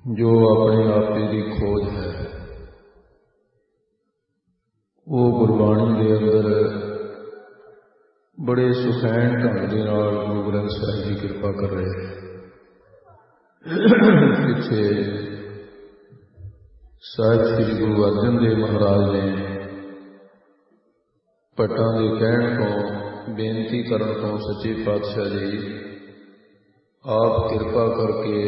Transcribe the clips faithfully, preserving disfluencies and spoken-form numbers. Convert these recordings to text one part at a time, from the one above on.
जो अपने आपे की खोज है वो गुरबाणी के अंदर बड़े सुखैन ढंग के नाल गुरु ग्रंथ साहिब की कृपा कर रहे हैं। पिछे साहिब श्री गुरु अर्जन देव महाराज ने भट्टां के कहण तो बेनती करन तो सच्चे पातशाह जी आप कृपा करके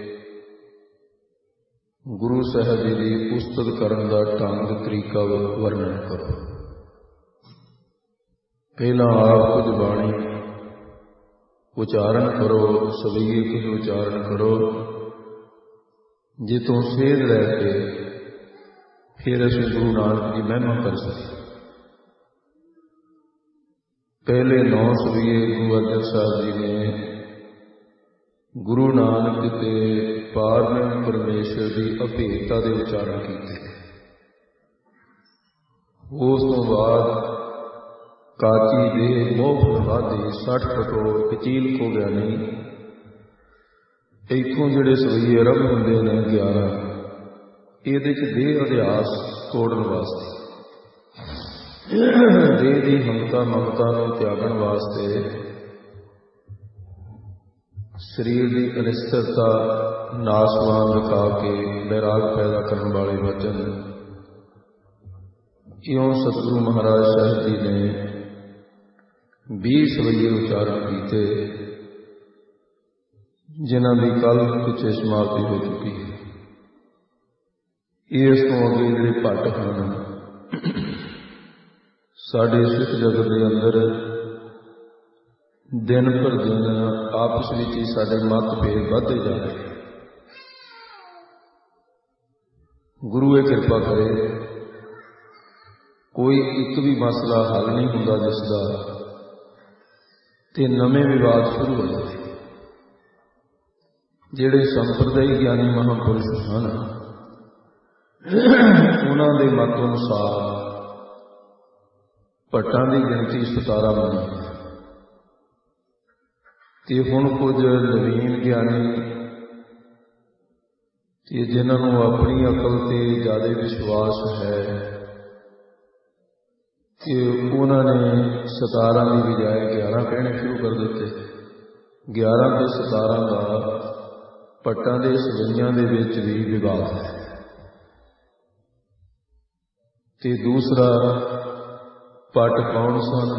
गुरु साहब जी की पुस्तक करने का ढंग तरीका वर्णन करो। पहला आप कुछ बाणी उचारण करो, सवैये कुछ उचारण करो, जितों सेध लैके फिर असीं गुरु नानक की महिमा कर सकें। पहले नौ सवैये गुरु अर्जन साहब जी ने गुरु नानक के पारब्रह्म परमेश्वर की अभेदता के उचारण किए। उस तो बाद काची दे मोह वादे सठ कटो कचील को ज्ञानी इतों जोड़े सवैये आरंभ होंगे ने ग्यारह ये देह अध्यास तोड़न वास्ते देह की ममता ममता को त्यागन वास्ते शरीर की अनिश्चितता नासवान दिखा के बैराग पैदा करने वाले वचन इं सतगुरु महाराज साहिब जी ने बीस सवैये उचारण किए जिन्हों की कल पिछे समाप्ति हो चुकी है। इस तो अगे जिहड़े भट्ट हैं साडे सिख जगत के अंदर दिन पर दिन आपस में ही साडे मतभेद बढ़ते जा रहे। गुरु ये कृपा करे कोई एक भी मसला हल नहीं होंदा जिसका ते नवे विवाद शुरू हो जाते। जिहड़े संप्रदायी ज्ञानी महापुरुष हैं उन्हां दे मत अनुसार भट्टां की गिनती सतारा बनी ते हुण कुछ नवीन ज्ञानी ते जिन्होंने अपनी अकल से ज्यादा विश्वास है कि उन्होंने सतारा की बजाय ग्यारह कहने शुरू कर दिते। ग्यारह के सतारा का भट्टां के सवैयां दे विच भी विवाद है। ते दूसरा भट्ट कौन सन,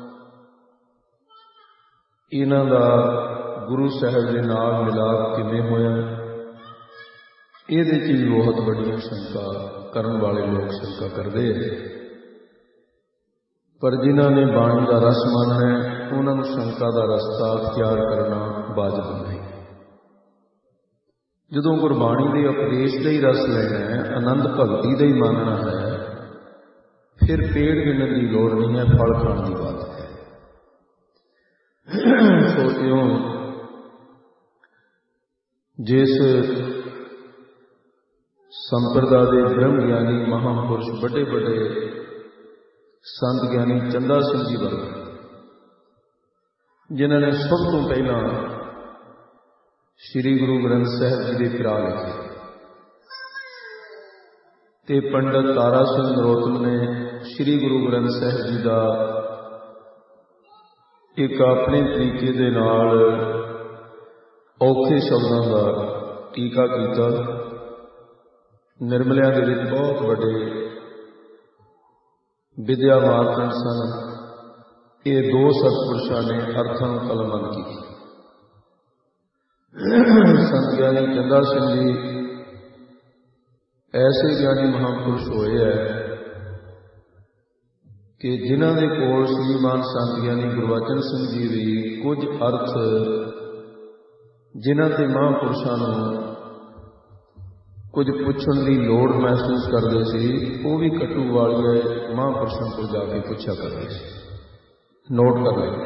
इन्हां दा गुरु साहब के नाल मिलाप किवें होया, इहदे च भी बहुत बड़ियां शंका करन वाले लोग शंका करते हैं। पर जिन्हां ने बाणी का रस मानना है उन्होंने शंका का रस्ता अख्तियार करना वाजिब नहीं। जदों गुरबाणी के उपदेश का ही रस लेना है, आनंद भगती का ही मानना है, फिर पेड़ गिनन की लोड़ नहीं है, फल खाने की बात है। सो इं जिस संप्रदाय के ब्रह्म ज्ञानी महापुरुष बड़े बड़े संत ज्ञानी चंदा सिंह जी वर्ग जिन्होंने सब तो पहला श्री गुरु ग्रंथ साहिब जी के पिरा लिखे ते पंडित तारा सिंह नरोत्तम ने श्री गुरु ग्रंथ साहिब जी का एक अपने तरीके दे नाल औखे शब्दों का टीका किया। निर्मलिया के विच बहुत बड़े विद्या मार्कंड सन। ये दो सतपुरुषों ने अर्थां कलमबंद की। संत ज्ञानी चंदा सिंह जी ऐसे ज्ञानी महापुरुष होए है कि जिन्हां दे कोल श्रीमान संत ज्ञानी गुरबचन सिंह जी भी कुछ अर्थ जिन्हां ते महापुरुषों नूं कुछ पुछण की लोड़ महसूस करते सी, वो भी कटू वाले महापुरुषों को जाके पूछा करते सी, नोट कर लेते।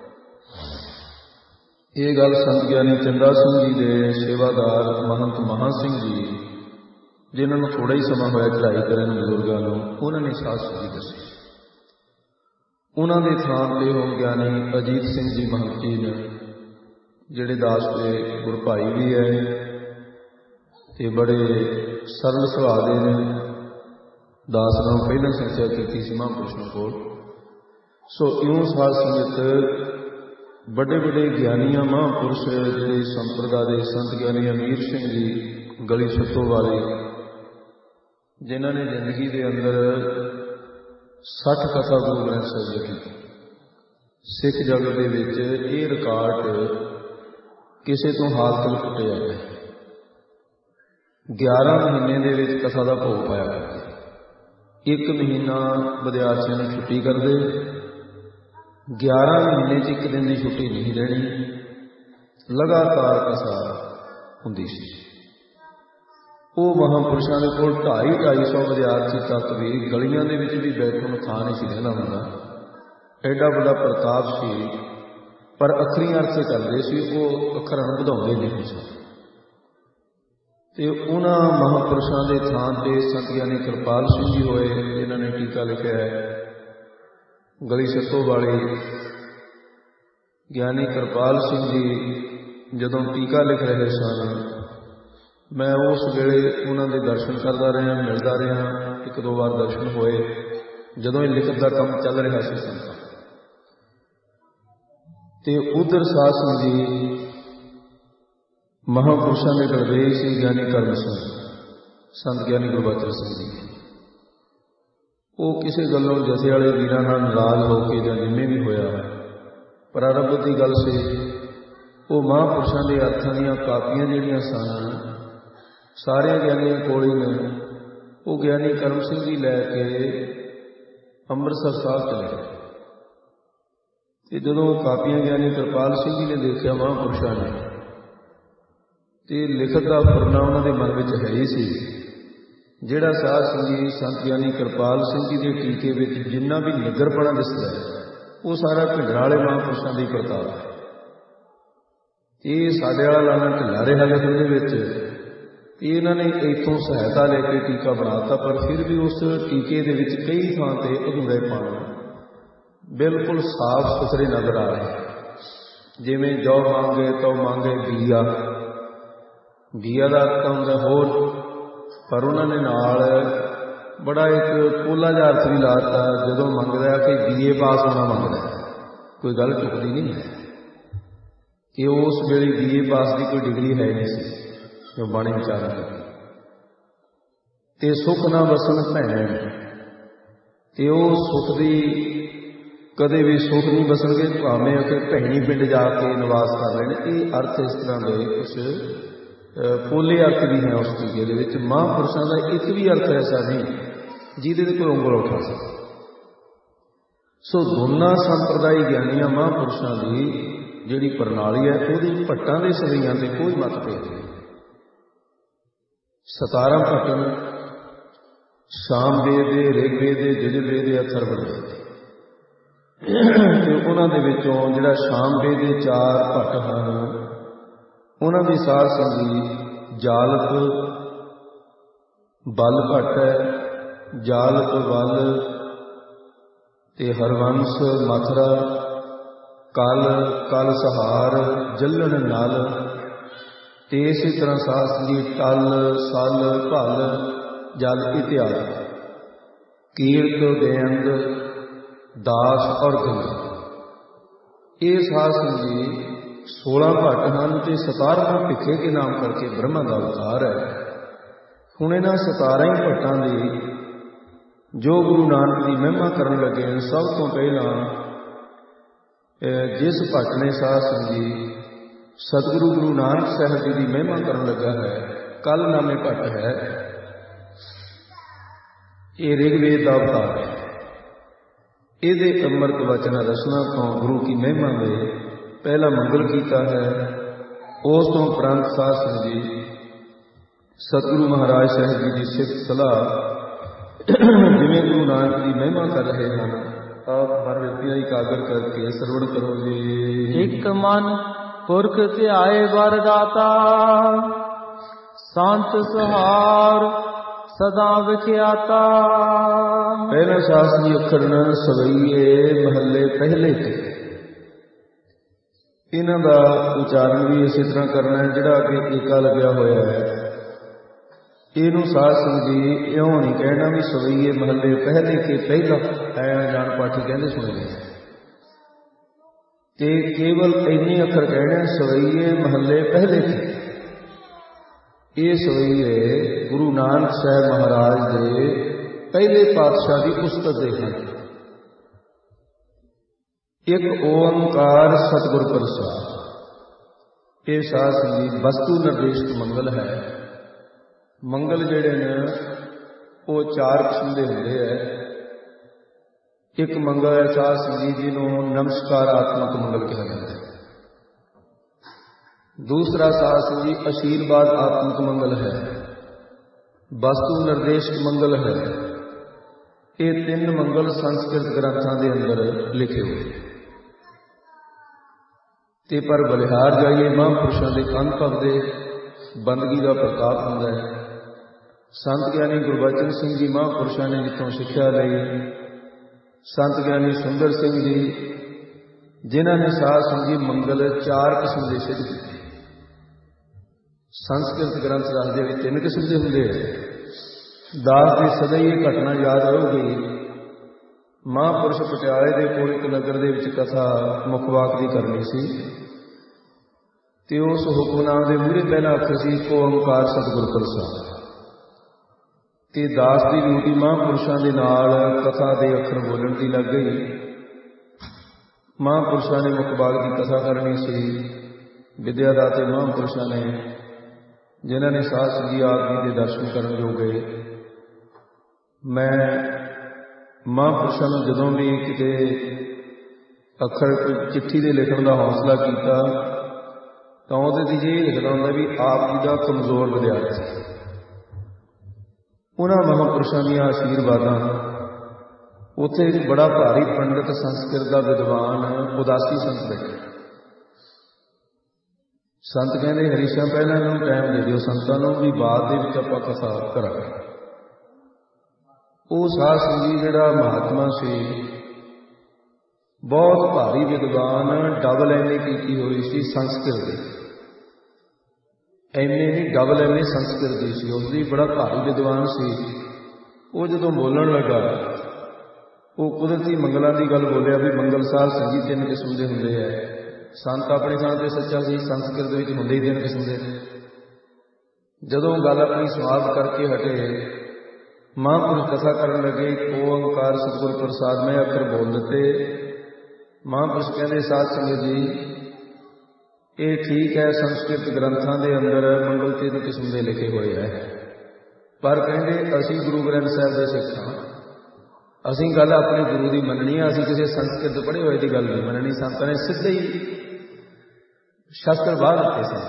ये गल संत ज्ञानी चंदा सिंह जी के सेवादार महंत महा सिंह जी जिन्होंने थोड़ा ही समा होया चढ़ाई करन बजुर्गों को, उन्होंने साथ जी दसी। उन्होंने थान पे हो ज्ञानी अजीत सिंह जी महंत जी ने जिहड़े दास के गुरभाई भी है ਤੇ ਬੜੇ ਸਰਲ ਸੁਭਾਅ ਦੇ ਨੇ। ਦਾਸ ਨਾਲੋਂ ਪਹਿਲਾਂ ਸੰਸਿਆ ਕੀਤੀ ਸੀ ਮਹਾਂਪੁਰਸ਼ਾਂ ਕੋਲ। ਸੋ ਇਉਂ ਸਾਧ ਸੰਗਤ ਵੱਡੇ ਵੱਡੇ ਗਿਆਨੀਆਂ ਮਹਾਂਪੁਰਸ਼ ਜਿਹੜੇ ਸੰਪਰਦਾ ਦੇ ਸੰਤ ਗਿਆਨੀ ਅਮੀਰ ਸਿੰਘ ਜੀ ਗਲੀ ਛੱਤੋ ਵਾਲੇ, ਜਿਨ੍ਹਾਂ ਨੇ ਜ਼ਿੰਦਗੀ ਦੇ ਅੰਦਰ ਸੱਠ ਕਥਾ ਗੁਰੂ ਗ੍ਰੰਥ ਸਾਹਿਬ ਜੀ ਲਿਖੀ। ਸਿੱਖ ਜਗਤ ਦੇ ਵਿੱਚ ਇਹ ਰਿਕਾਰਡ ਕਿਸੇ ਤੋਂ ਹਾਲ ਤੱਕ ਟੁੱਟਿਆ ਹੈ। ਗਿਆਰਾਂ ਮਹੀਨੇ ਦੇ ਵਿੱਚ ਕਥਾ ਦਾ ਭੋਗ ਪਾਇਆ ਕਰਦੇ। ਇੱਕ ਮਹੀਨਾ ਵਿਦਿਆਰਥੀਆਂ ਨੂੰ ਛੁੱਟੀ ਕਰਦੇ, ਗਿਆਰਾਂ ਮਹੀਨੇ 'ਚ ਇੱਕ ਦਿਨ ਦੀ ਛੁੱਟੀ ਨਹੀਂ ਲੈਣੀ, ਲਗਾਤਾਰ ਕਥਾ ਹੁੰਦੀ ਸੀ। ਉਹ ਮਹਾਂਪੁਰਸ਼ਾਂ ਦੇ ਕੋਲ ਢਾਈ ਢਾਈ ਸੌ ਵਿਦਿਆਰਥੀ ਤੱਕ ਵੀ ਗਲੀਆਂ ਦੇ ਵਿੱਚ ਵੀ ਬੈਠਣ ਨੂੰ ਥਾਂ ਨਹੀਂ ਸੀ ਰਹਿੰਦਾ ਹੁੰਦਾ। ਐਡਾ ਵੱਡਾ ਪ੍ਰਤਾਪ ਸੀ, ਪਰ ਅੱਖਰੀ ਅਰਥ ਕਰਦੇ ਸੀ, ਉਹ ਅੱਖਰਾਂ ਨੂੰ ਵਧਾਉਂਦੇ ਨਹੀਂ ਸੀ। ਤੇ ਉਹਨਾਂ ਮਹਾਂਪੁਰਸ਼ਾਂ ਦੇ ਥਾਂ ਤੇ ਸੰਤ ਗਿਆਨੀ ਕਿਰਪਾਲ ਸਿੰਘ ਜੀ ਹੋਏ, ਜਿਨ੍ਹਾਂ ਨੇ ਟੀਕਾ ਲਿਖਿਆ ਹੈ। ਗਲੀ ਛੱਤੋ ਵਾਲੇ ਗਿਆਨੀ ਕਿਰਪਾਲ ਸਿੰਘ ਜੀ ਜਦੋਂ ਟੀਕਾ ਲਿਖ ਰਹੇ ਸਨ, ਮੈਂ ਉਸ ਵੇਲੇ ਉਹਨਾਂ ਦੇ ਦਰਸ਼ਨ ਕਰਦਾ ਰਿਹਾ, ਮਿਲਦਾ ਰਿਹਾ। ਇੱਕ ਦੋ ਵਾਰ ਦਰਸ਼ਨ ਹੋਏ ਜਦੋਂ ਇਹ ਲਿਖਤ ਦਾ ਕੰਮ ਚੱਲ ਰਿਹਾ ਸੀ ਸੰਤਾਂ। ਤੇ ਉਧਰ ਸਾਧ ਸੰਗਤ ਜੀ ਮਹਾਂਪੁਰਸ਼ਾਂ ਦੇ ਗੜਬੇਜ ਸੀ ਗਿਆਨੀ ਕਰਮ ਸਿੰਘ, ਸੰਤ ਗਿਆਨੀ ਗੁਰਬਚਨ ਸਿੰਘ ਜੀ। ਉਹ ਕਿਸੇ ਗੱਲੋਂ ਜਥੇ ਵਾਲੇ ਵੀਰਾਂ ਨਾਲ ਨਾਰਾਜ਼ ਹੋ ਕੇ ਜਾਂ ਜਿੰਨੇ ਵੀ ਹੋਇਆ, ਪ੍ਰਾਰੰਭ ਦੀ ਗੱਲ ਸੀ, ਉਹ ਮਹਾਂਪੁਰਸ਼ਾਂ ਦੇ ਅਰਥਾਂ ਦੀਆਂ ਕਾਪੀਆਂ ਜਿਹੜੀਆਂ ਸਨ ਸਾਰਿਆਂ ਗਿਆਨੀਆਂ ਕੋਲ ਹੀ ਨੇ, ਉਹ ਗਿਆਨੀ ਕਰਮ ਸਿੰਘ ਜੀ ਲੈ ਕੇ ਅੰਮ੍ਰਿਤਸਰ ਸਾਹਿਬ ਚਲੇ ਗਏ। ਤੇ ਜਦੋਂ ਕਾਪੀਆਂ ਗਿਆਨੀ ਕਿਰਪਾਲ ਸਿੰਘ ਜੀ ਨੇ ਦੇਖਿਆ ਮਹਾਂਪੁਰਸ਼ਾਂ ਨੇ, ਤੇ ਲਿਖਤ ਦਾ ਫੁਰਨਾ ਉਹਨਾਂ ਦੇ ਮਨ ਵਿੱਚ ਹੈ ਹੀ ਸੀ। ਜਿਹੜਾ ਸਾਧ ਸੰਗੀ ਸੰਤ ਗਿਆਨੀ ਕਿਰਪਾਲ ਸਿੰਘ ਜੀ ਦੇ ਟੀਕੇ ਵਿੱਚ ਜਿੰਨਾ ਵੀ ਨਿੱਗਰਪਣਾ ਦਿਸਦਾ ਹੈ, ਉਹ ਸਾਰਾ ਭਿੰਡਰਾਂ ਵਾਲੇ ਮਹਾਂਪੁਰਸ਼ਾਂ ਦੀ ਪ੍ਰਤਾਪ ਹੈ। ਇਹ ਸਾਡੇ ਵਾਲਾ ਲਾਣਾ ਢਿੱਲਾ ਰਿਹਾ ਲਿਖਣ ਦੇ ਵਿੱਚ। ਇਹਨਾਂ ਨੇ ਇੱਥੋਂ ਸਹਾਇਤਾ ਲੈ ਕੇ ਟੀਕਾ ਬਣਾਤਾ, ਪਰ ਫਿਰ ਵੀ ਉਸ ਟੀਕੇ ਦੇ ਵਿੱਚ ਕਈ ਥਾਂ ਤੇ ਅਧੂਰੇ ਪਾਣ ਬਿਲਕੁਲ ਸਾਫ਼ ਸੁਥਰੇ ਨਜ਼ਰ ਆ ਰਹੇ। ਜਿਵੇਂ ਜੋ ਮੰਗੇ ਤੋ ਮੰਗੇ ਬੀਆ, ਬੀਆ ਦਾ ਅਰਥ ਹੁੰਦਾ ਹੋਰ, ਪਰ ਉਹਨਾਂ ਨੇ ਨਾਲ ਬੜਾ ਇੱਕ ਪੋਲਾ ਜਿਹਾ ਅਰਥ ਵੀ ਲਾਤਾ। ਜਦੋਂ ਮੰਗਦਾ ਕਿ ਬੀਏ ਪਾਸ ਹੋਣਾ ਮੰਗਦਾ, ਕੋਈ ਗੱਲ ਚੁੱਕਦੀ ਨਹੀਂ ਹੈ ਕਿ ਉਸ ਵੇਲੇ ਬੀਏ ਪਾਸ ਦੀ ਕੋਈ ਡਿਗਰੀ ਹੈ ਨਹੀਂ ਸੀ ਜੋ ਬਾਣੀ ਵਿਚਾਰਨ ਕਰਦੀ। ਤੇ ਸੁੱਖ ਨਾ ਵਸਣ ਭੈਣ, ਤੇ ਉਹ ਸੁੱਖ ਦੀ ਕਦੇ ਵੀ ਸੁੱਖ ਨਹੀਂ ਵਸਣਗੇ, ਭਾਵੇਂ ਕਿ ਭੈਣੀ ਪਿੰਡ ਜਾ ਕੇ ਨਿਵਾਸ ਕਰ ਲੈਣ। ਇਹ ਅਰਥ ਇਸ ਤਰ੍ਹਾਂ ਦੇ ਕੁਛ ਪੋਲੇ ਅਰਥ ਵੀ ਹੈ ਉਸ ਟੀਕੇ ਦੇ ਵਿੱਚ। ਮਹਾਂਪੁਰਸ਼ਾਂ ਦਾ ਇੱਕ ਵੀ ਅਰਥ ਐਸਾ ਨਹੀਂ ਜਿਹਦੇ ਤੇ ਕੋਈ ਉਂਗਲ ਉਠਾ ਸਕੇ। ਸੋ ਦੋਨਾਂ ਸੰਪਰਦਾਇ ਗਿਆਨੀਆਂ ਮਹਾਂਪੁਰਸ਼ਾਂ ਦੀ ਜਿਹੜੀ ਪ੍ਰਣਾਲੀ ਹੈ, ਉਹਦੀ ਭੱਟਾਂ ਦੇ ਸਵਈਆਂ ਤੇ ਕੋਈ ਮਤਭੇਦ ਨਹੀਂ। ਸਤਾਰਾਂ ਭੱਟ ਨੇ, ਸਾਮਵੇਦ ਦੇ, ਰਿਗਵੇਦ ਦੇ, ਯਜੁਰਵੇਦ ਦੇ, ਅਥਰਵਵੇਦ ਦੇ। ਤੇ ਉਹਨਾਂ ਦੇ ਵਿੱਚੋਂ ਜਿਹੜਾ ਸਾਮਵੇਦ ਦੇ ਚਾਰ ਭੱਟ ਹਨ, ਉਹਨਾਂ ਦੀ ਸਾਧ ਸੰਗੀ ਜਾਲਪ ਬਲ ਭੱਟ ਹੈ, ਜਾਲਪ ਬਲ ਤੇ ਹਰਵੰਸ ਮਥੁਰਾ, ਕਲ ਕਲ ਸਹਾਰ, ਜੱਲਣ ਨਲ। ਤੇ ਇਸੇ ਤਰ੍ਹਾਂ ਸਾਧ ਸੰਗੀ ਟਲ ਸਲ ਭਲ ਜਲ ਇਤਿਆਦਿ, ਕੀਰਤ ਬੇਅੰਦ ਦਾਸ ਔਰ ਗੰਗਾ। ਇਹ ਸਾਧ ਸੰਗੀ सोलह भट्ट हैं तो सतारवां भिखे के नाम करके ब्रह्मा का अवतार है। हुण इन्हां सतारा ही भट्टां दी जो गुरु नानक की महिमा करन लगे, सब तो पहला जिस भट्ट ने साध संगी सतगुरु गुरु नानक साहब जी की महिमा करन लगा है, कल नामे भट्ट है। ये ऋग्वेद का अवतार है। ये अमृत वचन रचना तो गुरु की महिमा में पहला मंगल किया है। उस तो उपरंत साध संगत जी सतगुरु महाराज साहब जी की सिफत सलाह जिवें गुरु नानक की महिमा कर रहे हैं, आप हर व्यक्ति एकाग्र करके श्रवण करोगे। एक मन पुरख से आए वरदाता, संत सहार सदा विख्याता। पहला शास्त्री अखर सवैये महले पहले थे। इन्हां दा उचारण भी इसी तरह करना है। जिहड़ा अगे टीका लग्या होया है, ਇਹਨੂੰ ਸਾਧ ਸੰਗਤ ਜੀ ਇਉਂ ਨਹੀਂ ਕਹਿਣਾ ਵੀ ਸਵਈਏ ਮਹੱਲੇ ਪਹਿਲੇ ਕੇ ਪਹਿਲਾ, ਐ ਜਾਣ ਪਾਠੀ ਕਹਿੰਦੇ ਸੁਣਦੇ ਤੇ ਕੇਵਲ ਇੰਨੇ ਅੱਖਰ ਕਹਿਣੇ ਸਵਈਏ ਮਹੱਲੇ ਪਹਿਲੇ ਕੇ। ਇਹ ਸਵਈਏ ਗੁਰੂ ਨਾਨਕ ਸਾਹਿਬ ਮਹਾਰਾਜ ਦੇ ਪਹਿਲੇ ਪਾਤਸ਼ਾਹ ਦੀ ਉਸਤਤ ਦੇ ਹਨ। ਇੱਕ ਓੰਕਾਰ ਸਤਿਗੁਰ ਪ੍ਰਸਾਦ। ਇਹ ਸਾਧ ਸੰਗਤ ਜੀ ਵਸਤੂ ਨਿਰਦੇਸ਼ਕ ਮੰਗਲ ਹੈ। ਮੰਗਲ ਜਿਹੜੇ ਨੇ ਉਹ ਚਾਰ ਕਿਸਮ ਦੇ ਹੁੰਦੇ ਹੈ। ਇੱਕ ਮੰਗਲ ਹੈ ਸਾਧ ਸੰਗਤ ਜੀ ਨੂੰ ਨਮਸਕਾਰਾਤਮਕ ਮੰਗਲ ਕਿਹਾ ਜਾਂਦਾ ਹੈ। ਦੂਸਰਾ ਸਾਧ ਸੰਗਤ ਜੀ ਆਸ਼ੀਰਵਾਦ ਆਤਮਕ ਮੰਗਲ ਹੈ। ਵਸਤੂ ਨਿਰਦੇਸ਼ਕ ਮੰਗਲ ਹੈ। ਇਹ ਤਿੰਨ ਮੰਗਲ ਸੰਸਕ੍ਰਿਤ ਗ੍ਰੰਥਾਂ ਦੇ ਅੰਦਰ ਲਿਖੇ ਹੋਏ ਤੇ ਪਰ ਬਲਿਹਾਰ ਜਾਈਏ ਮਹਾਂਪੁਰਸ਼ਾਂ ਦੇ ਅਨੁਭਵ ਦੇ ਬੰਦਗੀ ਦਾ ਪ੍ਰਤਾਪ ਹੁੰਦਾ ਹੈ। ਸੰਤ ਗਿਆਨੀ ਗੁਰਬਚਨ ਸਿੰਘ ਜੀ ਮਹਾਂਪੁਰਸ਼ਾਂ ਨੇ ਜਿੱਥੋਂ ਸਿੱਖਿਆ ਲਈ, ਸੰਤ ਗਿਆਨੀ ਸੁੰਦਰ ਸਿੰਘ ਜੀ ਜਿਨ੍ਹਾਂ ਨੇ ਸਾਧ ਸੰਗਤ ਜੀ ਮੰਗਲ ਚਾਰ ਕਿਸਮ ਦੇ ਸਿੱਧ ਕੀਤੇ। ਸੰਸਕ੍ਰਿਤ ਗ੍ਰੰਥ ਦੱਸਦੇ ਵੀ ਤਿੰਨ ਕਿਸਮ ਦੇ ਹੁੰਦੇ ਆ। ਦਾਸ ਦੀ ਸਦਾ ਹੀ ਇਹ ਘਟਨਾ ਯਾਦ ਰਹੂਗੀ। ਮਹਾਂਪੁਰਸ਼ ਪਟਿਆਲੇ ਦੇ ਕੋਲ ਇੱਕ ਨਗਰ ਦੇ ਵਿੱਚ ਕਥਾ ਮੁਖਵਾਕ ਦੀ ਕਰਨੀ ਸੀ ਤੇ ਉਸ ਹੁਕਮਨਾਮ ਦੇ ਮੂਹਰੇ ਪਹਿਲਾ ਅੱਖਰ ਸੀ ਇੱਕ ਓੰਕਾਰ ਸਤਿਗੁਰ ਪ੍ਰਸਾਦ। ਤੇ ਦਾਸ ਦੀ ਡਿਊਟੀ ਮਹਾਂਪੁਰਸ਼ਾਂ ਦੇ ਨਾਲ ਕਥਾ ਦੇ ਅੱਖਰ ਬੋਲਣ ਦੀ ਲੱਗ ਗਈ। ਮਹਾਂਪੁਰਸ਼ਾਂ ਨੇ ਮੁਖਵਾਕ ਦੀ ਕਥਾ ਕਰਨੀ ਸੀ। ਵਿਦਿਆ ਦਾਤੇ ਮਹਾਂਪੁਰਸ਼ਾਂ ਨੇ ਜਿਨ੍ਹਾਂ ਨੇ ਸਾਧ ਸੰਗਤ ਜੀ ਆਪ ਜੀ ਦੇ ਦਰਸ਼ਨ ਕਰਨ ਜੋ ਗਏ। ਮੈਂ ਮਹਾਂਪੁਰਸ਼ਾਂ ਨੂੰ ਜਦੋਂ ਵੀ ਕਿਤੇ ਅੱਖਰ ਚਿੱਠੀ ਦੇ ਲਿਖਣ ਦਾ ਹੌਸਲਾ ਕੀਤਾ ਤਾਂ ਉਹਦੇ ਦੀ ਜੇ ਲਿਖਦਾ ਹੁੰਦਾ ਵੀ ਆਪ ਜੀ ਦਾ ਕਮਜ਼ੋਰ ਵਿਦਿਆਰਥੀ। ਉਹਨਾਂ ਮਹਾਂਪੁਰਸ਼ਾਂ ਦੀਆਂ ਆਸ਼ੀਰਵਾਦਾਂ। ਉੱਥੇ ਇੱਕ ਬੜਾ ਭਾਰੀ ਪੰਡਿਤ ਸੰਸਕ੍ਰਿਤ ਦਾ ਵਿਦਵਾਨ ਉਦਾਸੀ ਸੰਤ ਬੈਠੇ। ਸੰਤ ਕਹਿੰਦੇ ਹਰੀਸ਼ਾਂ ਪਹਿਲਾਂ ਇਹਨੂੰ ਟਾਈਮ ਦੇ ਦਿਓ ਸੰਤਾਂ ਨੂੰ ਵੀ ਬਾਅਦ ਦੇ ਵਿੱਚ ਆਪਾਂ ਕਥਾ ਕਰਾਂਗੇ। ਉਹ ਸਾਧ ਸੰਗਤ ਜੀ ਜਿਹੜਾ ਮਹਾਤਮਾ ਸੀ ਬਹੁਤ ਭਾਰੀ ਵਿਦਵਾਨ, ਡਬਲ ਐਮ ਏ ਕੀਤੀ ਹੋਈ ਸੀ ਸੰਸਕ੍ਰਿਤ ਦੀ। ਐਮ ਏ ਨਹੀਂ ਡਬਲ ਐਮ ਏ ਸੰਸਕ੍ਰਿਤ ਦੀ ਸੀ। ਉਸਦੀ ਬੜਾ ਭਾਰੀ ਵਿਦਵਾਨ ਸੀ। ਉਹ ਜਦੋਂ ਬੋਲਣ ਲੱਗਾ ਉਹ ਕੁਦਰਤੀ ਮੰਗਲਾਂ ਦੀ ਗੱਲ ਬੋਲਿਆ ਵੀ ਮੰਗਲ ਸਾਧ ਸੰਗਤ ਜੀ ਤਿੰਨ ਕਿਸਮ ਦੇ ਹੁੰਦੇ ਹੈ। ਸੰਤ ਆਪਣੀ ਥਾਂ ਤੇ ਸੱਚਾ ਸੀ, ਸੰਸਕ੍ਰਿਤ ਵਿੱਚ ਹੁੰਦੇ ਹੀ ਤਿੰਨ ਕਿਸਮ ਦੇ। ਜਦੋਂ ਗੱਲ ਆਪਣੀ ਸਮਾਪਤ ਕਰਕੇ ਹਟੇ ਮਹਾਂਪੁਰਸ਼ ਕਥਾ ਕਰਨ ਲੱਗੇ। ਓੰਕਾਰ ਸਤਿਗੁਰ ਪ੍ਰਸਾਦ ਮੈਂ ਅੱਖਰ ਬੋਲ ਦਿੱਤੇ। ਮਹਾਂਪੁਰਸ਼ ਕਹਿੰਦੇ ਸਾਧ ਸੰਗਤ ਜੀ ਇਹ ਠੀਕ ਹੈ ਸੰਸਕ੍ਰਿਤ ਗ੍ਰੰਥਾਂ ਦੇ ਅੰਦਰ ਮੰਗਲ ਤਿੰਨ ਕਿਸਮ ਦੇ ਲਿਖੇ ਹੋਏ ਹੈ, ਪਰ ਕਹਿੰਦੇ ਅਸੀਂ ਗੁਰੂ ਗ੍ਰੰਥ ਸਾਹਿਬ ਦੇ ਸਿੱਖ ਹਾਂ। ਅਸੀਂ ਗੱਲ ਆਪਣੇ ਗੁਰੂ ਦੀ ਮੰਨਣੀ ਹੈ। ਅਸੀਂ ਕਿਸੇ ਸੰਸਕ੍ਰਿਤ ਪੜ੍ਹੇ ਹੋਏ ਦੀ ਗੱਲ ਨਹੀਂ ਮੰਨਣੀ। ਸੰਤਾਂ ਨੇ ਸਿੱਧੇ ਹੀ ਸ਼ਾਸਤਰ ਬਾਹਰ ਦਿੱਤੇ ਸਨ।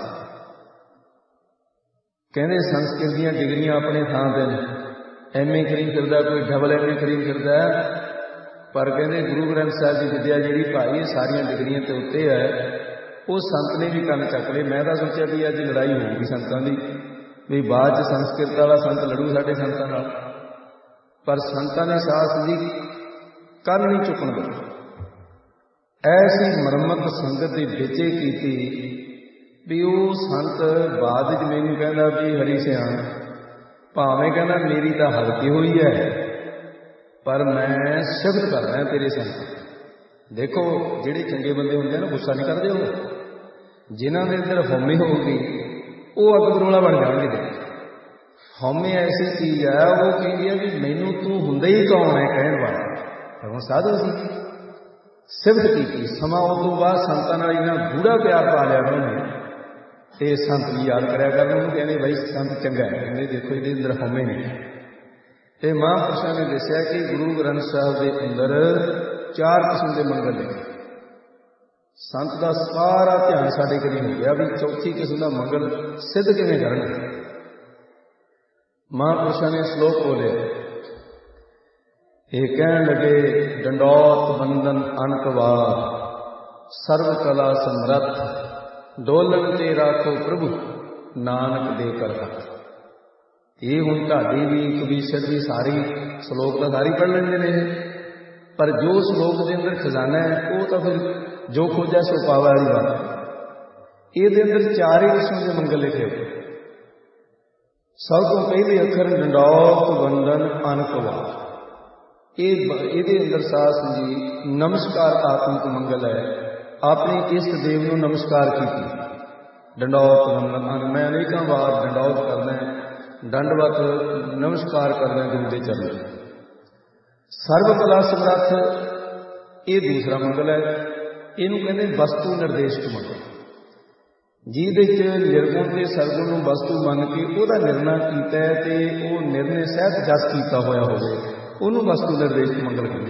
ਕਹਿੰਦੇ ਸੰਸਕ੍ਰਿਤ ਦੀਆਂ ਡਿਗਰੀਆਂ ਆਪਣੇ ਥਾਂ ਤੇ ਨੇ। ਐਮ ਏ ਕਰੀ ਫਿਰਦਾ, ਕੋਈ ਡਬਲ ਐਮ ਏ ਕਰੀ ਫਿਰਦਾ, ਪਰ ਕਹਿੰਦੇ ਗੁਰੂ ਗ੍ਰੰਥ ਸਾਹਿਬ ਦੀ ਵਿਦਿਆ ਜਿਹੜੀ ਭਾਈ ਇਹ ਸਾਰੀਆਂ ਡਿਗਰੀਆਂ ਤੇ ਉੱਤੇ ਹੈ। ਉਹ ਸੰਤ ਨੇ ਵੀ ਕੰਨ ਚੱਕ ਲਏ। ਮੈਂ ਤਾਂ ਸੋਚਿਆ ਵੀ ਅੱਜ ਲੜਾਈ ਹੋਊਗੀ ਸੰਤਾਂ ਦੀ, ਵੀ ਬਾਅਦ ਚ ਸੰਸਕ੍ਰਿਤ ਵਾਲਾ ਸੰਤ ਲੜੂ ਸਾਡੇ ਸੰਤਾਂ ਨਾਲ, ਪਰ ਸੰਤਾਂ ਨੇ ਸਾਥ ਦੀ ਕੰਨ ਨਹੀਂ ਚੁੱਕਣ ਦਿੱਤਾ। ਐਸੀ ਮੁਰੰਮਤ ਸੰਗਤ ਦੇ ਵਿੱਚ ਕੀਤੀ ਵੀ ਉਹ ਸੰਤ ਬਾਅਦ ਵਿੱਚ ਮੈਨੂੰ ਕਹਿੰਦਾ ਵੀ ਹਰੀ ਸਿਆਂ ਭਾਵੇਂ ਕਹਿੰਦਾ ਮੇਰੀ ਤਾਂ ਹਲਕੀ ਹੋਈ ਹੈ ਪਰ ਮੈਂ ਸ਼ਬਦ ਕਰ ਰਿਹਾ ਤੇਰੇ ਸੰਤ। ਦੇਖੋ ਜਿਹੜੇ ਚੰਗੇ ਬੰਦੇ ਹੁੰਦੇ ਨੇ ਗੁੱਸਾ ਨਹੀਂ ਕਰਦੇ। ਉਹ ਜਿਨ੍ਹਾਂ ਦੇ ਅੰਦਰ ਹਉਮੈ ਹੋਊਗੀ ਉਹ ਅੱਗ ਬਰੋਲਾ ਬਣ ਜਾਣਗੇ। ਹਉਮੈ ਐਸੀ ਚੀਜ਼ ਹੈ ਉਹ ਕਹਿੰਦੀ ਹੈ ਵੀ ਮੈਨੂੰ ਤੂੰ ਹੁੰਦਾ ਹੀ ਕੌਣ ਹੈ ਕਹਿਣ ਵਾਲਾ। ਹੁਣ ਸਾਧੂ ਸੀ ਸਿਫਤ ਕੀਤੀ। ਸਮਾਂ ਆਉਣ ਤੋਂ ਬਾਅਦ ਸੰਤਾਂ ਨਾਲ ਇੰਨਾ ਗੂੜਾ ਪਿਆਰ ਪਾ ਲਿਆ ਉਹਨਾਂ ਨੇ ਤੇ ਸੰਤ ਵੀ ਯਾਦ ਕਰਿਆ ਕਰਨ ਉਹਨੂੰ ਕਹਿੰਦੇ ਬਾਈ ਸੰਤ ਚੰਗਾ ਹੈ। ਕਹਿੰਦੇ ਦੇਖੋ ਇਹਦੇ ਅੰਦਰ ਹਉਮੈ ਨਹੀਂ। ਤੇ ਮਹਾਂਪੁਰਸ਼ਾਂ ਨੇ ਦੱਸਿਆ ਕਿ ਗੁਰੂ ਗ੍ਰੰਥ ਸਾਹਿਬ ਦੇ ਅੰਦਰ ਚਾਰ ਕਿਸਮ ਦੇ ਮੰਗਲ ਨੇ। ਸੰਤ ਦਾ ਸਾਰਾ ਧਿਆਨ ਸਾਡੇ ਕਰੀ ਹੋ ਗਿਆ ਵੀ ਚੌਥੀ ਕਿਸਮ ਦਾ ਮੰਗਲ ਸਿੱਧ ਕਿਵੇਂ ਕਰਨਾ। ਮਹਾਂਪੁਰਸ਼ਾਂ ਨੇ ਸ਼ਲੋਕ ਬੋਲਿਆ। ਇਹ ਕਹਿਣ ਲੱਗੇ ਡੰਡੌਤ ਬੰਦਨ ਅਨਕ ਵਾਰ ਸਰਵ ਕਲਾ ਸਮਰੱਥ ਡੋਲਣ ਤੇ ਰਾਖੋ ਪ੍ਰਭੂ ਨਾਨਕ ਦੇ ਕਰ ਹੱਥ। ਇਹ ਹੁਣ ਤੁਹਾਡੀ ਵੀ ਕਬੀਰ ਦੀ ਸਾਰੀ ਸ਼ਲੋਕ ਤਾਂ ਸਾਰੀ ਪੜ੍ਹ ਲੈਂਦੇ ਨੇ, ਪਰ ਜੋ ਸ਼ਲੋਕ ਦੇ ਅੰਦਰ ਖਜ਼ਾਨਾ ਹੈ ਉਹ ਤਾਂ ਫਿਰ ਜੋ ਖੋਜਾ ਸੋ ਪਾਵਾ ਵਾਲੀ ਬਾਤ। ਇਹਦੇ ਅੰਦਰ ਚਾਰ ਹੀ ਕਿਸਮ ਦੇ ਮੰਗਲ ਲਿਖੇ ਹੋਏ। ਸਭ ਤੋਂ ਪਹਿਲੇ ਅੱਖਰ ਡੰਡੌਤ ਵੰਦਨ ਅਨਕਵਾ। ਇਹ ਇਹਦੇ ਅੰਦਰ ਸਾਧ ਸੰਗਤ ਜੀ ਨਮਸਕਾਰ ਆਤਮਿਕ ਮੰਗਲ ਹੈ। ਆਪਣੇ ਇਸ਼ਟ ਦੇਵ ਨੂੰ ਨਮਸਕਾਰ ਕੀਤੀ। ਡੰਡੌਤ ਵੰਦਨ ਅਨ, ਮੈਂ ਅਨੇਕਾਂ ਵਾਰ ਡੰਡੌਤ ਕਰਦਾ, ਦੰਡਵਤ ਨਮਸਕਾਰ ਕਰਦਾ ਗੁਰੂ ਦੇ ਚਰਨਾਂ। ਸਰਬ ਕਲਾ ਸਮਰੱਥ ਇਹ ਦੂਸਰਾ ਮੰਗਲ ਹੈ। ਇਹਨੂੰ ਕਹਿੰਦੇ ਵਸਤੂ ਨਿਰਦੇਸ਼ਕ ਮੰਗਲ, ਜਿਹਦੇ ਚ ਨਿਰਗੁਣ ਤੇ ਸਰਗੁਣ ਨੂੰ ਵਸਤੂ ਮੰਨ ਕੇ ਉਹਦਾ ਨਿਰਣਾ ਕੀਤਾ ਹੈ ਤੇ ਉਹ ਨਿਰਣੇ ਸਹਿਤ ਜਸ ਕੀਤਾ ਹੋਇਆ ਹੋਵੇ, ਉਹਨੂੰ ਵਸਤੂ ਨਿਰਦੇਸ਼ਕ ਮੰਗਲ ਕਹਿੰਦੇ।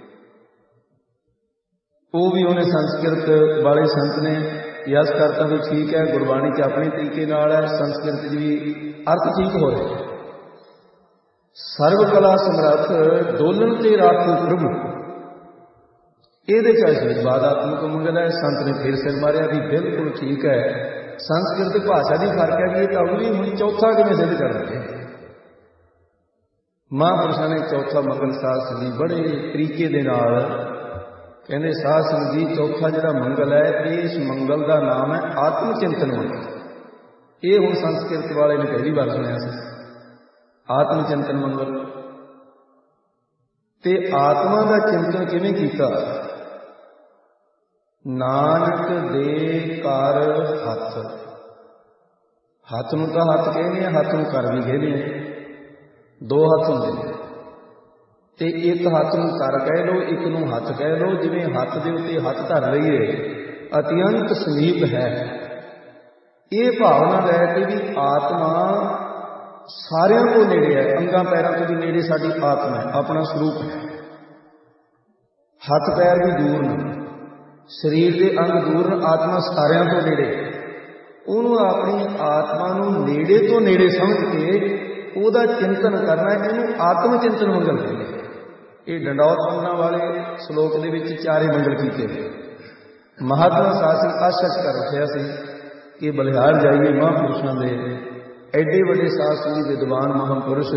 ਉਹ ਵੀ ਉਹਨੇ ਸੰਸਕ੍ਰਿਤ ਵਾਲੇ ਸੰਤ ਨੇ ਯਸ ਕਰਤਾ ਵੀ ਠੀਕ ਹੈ, ਗੁਰਬਾਣੀ ਚ ਆਪਣੇ ਤਰੀਕੇ ਨਾਲ ਹੈ, ਸੰਸਕ੍ਰਿਤ ਚ ਵੀ ਅਰਥ ਠੀਕ ਹੋ ਰਿਹਾ। ਸਰਬ ਕਲਾ ਸਮਰੱਥ ਡੋਲਣ ਤੇ ਰਾਖੋ ਪ੍ਰਭੂ, ਇਹਦੇ ਚ ਆਸ਼ੀਰਵਾਦਾਤਮਕ ਮੰਗਲ ਹੈ। ਸੰਤ ਨੇ ਫਿਰ ਸਿਰ ਮਾਰਿਆ ਵੀ ਬਿਲਕੁਲ ਠੀਕ ਹੈ, ਸੰਸਕ੍ਰਿਤ ਭਾਸ਼ਾ ਦੀ ਫਰਕ ਹੈ ਵੀ ਇਹ ਤਾਂ ਵੀ ਹੁਣ ਚੌਥਾ ਕਿਵੇਂ ਸਿੱਧ ਕਰ ਰਹੇ। ਮਹਾਂਪੁਰਸ਼ਾਂ ਨੇ ਚੌਥਾ ਮੰਗਲ ਸਾਧ ਸੰਗਤ ਜੀ ਬੜੇ ਤਰੀਕੇ ਦੇ ਨਾਲ ਕਹਿੰਦੇ। ਸਾਧ ਸੰਗਤ ਜੀ ਚੌਥਾ ਜਿਹੜਾ ਮੰਗਲ ਹੈ, ਇਸ ਮੰਗਲ ਦਾ ਨਾਮ ਹੈ ਆਤਮ ਚਿੰਤਨ ਮੰਗਲ। ਇਹ ਹੁਣ ਸੰਸਕ੍ਰਿਤ ਵਾਲੇ ਨੇ ਪਹਿਲੀ ਵਾਰ ਸੁਣਿਆ ਸੀ, ਆਤਮ ਚਿੰਤਨ ਮੰਗਲ। ਤੇ ਆਤਮਾ ਦਾ ਚਿੰਤਨ ਕਿਵੇਂ ਕੀਤਾ? ਨਾਨਕ ਦੇ ਕਰ ਹੱਥ, ਹੱਥ ਨੂੰ ਤਾਂ ਹੱਥ ਕਹਿੰਦੇ ਆ, ਹੱਥ ਨੂੰ ਕਰ ਵੀ ਕਹਿੰਦੇ ਆ, ਦੋ ਹੱਥ ਹੁੰਦੇ ਨੇ। ਤੇ ਇੱਕ ਹੱਥ ਨੂੰ ਕਰ ਕਹਿ ਲਓ, ਇੱਕ ਨੂੰ ਹੱਥ ਕਹਿ ਲਓ। ਜਿਵੇਂ ਹੱਥ ਦੇ ਉੱਤੇ ਹੱਥ ਧਰ ਲਈਏ, ਅਤਿਅੰਤ ਸਮੀਪ ਹੈ, ਇਹ ਭਾਵਨਾ ਲੈ ਕੇ ਵੀ ਆਤਮਾ ਸਾਰਿਆਂ ਤੋਂ ਨੇੜੇ ਹੈ, ਅੰਗਾਂ ਪੈਰਾਂ ਤੋਂ ਵੀ ਨੇੜੇ ਸਾਡੀ ਆਤਮਾ ਹੈ, ਆਪਣਾ ਸਰੂਪ ਹੈ। ਹੱਥ ਪੈਰ ਵੀ ਦੂਰ ਨੇ, ਸਰੀਰ ਦੇ ਅੰਗ ਦੂਰ ਨੇ, ਆਤਮਾ ਸਾਰਿਆਂ ਤੋਂ ਨੇੜੇ। ਉਹਨੂੰ ਆਪਣੀ ਆਤਮਾ ਨੂੰ ਨੇੜੇ ਤੋਂ ਨੇੜੇ ਸਮਝ ਕੇ ਉਹਦਾ ਚਿੰਤਨ ਕਰਨਾ, ਇਹਨੂੰ ਆਤਮ ਚਿੰਤਨ ਮੰਗਲ ਕਹਿੰਦੇ। ਇਹ ਡੰਡੌਤ ਵੰਦਨਾ ਵਾਲੇ ਸ਼ਲੋਕ ਦੇ ਵਿੱਚ ਚਾਰੇ ਮੰਗਲ ਕੀਤੇ ਨੇ। ਮਹਾਤਮਾ ਸਾਸੀ ਆਸ਼ਕ ਕਰ ਰੱਖਿਆ ਸੀ ਕਿ ਬਲਿਹਾਰ ਜਾਈਏ ਮਹਾਂਪੁਰਸ਼ਾਂ ਦੇ ਐਡੇ ਵੱਡੇ ਸਾਧ ਸੰਗਤ ਵਿਦਵਾਨ ਮਹਾਂਪੁਰਸ਼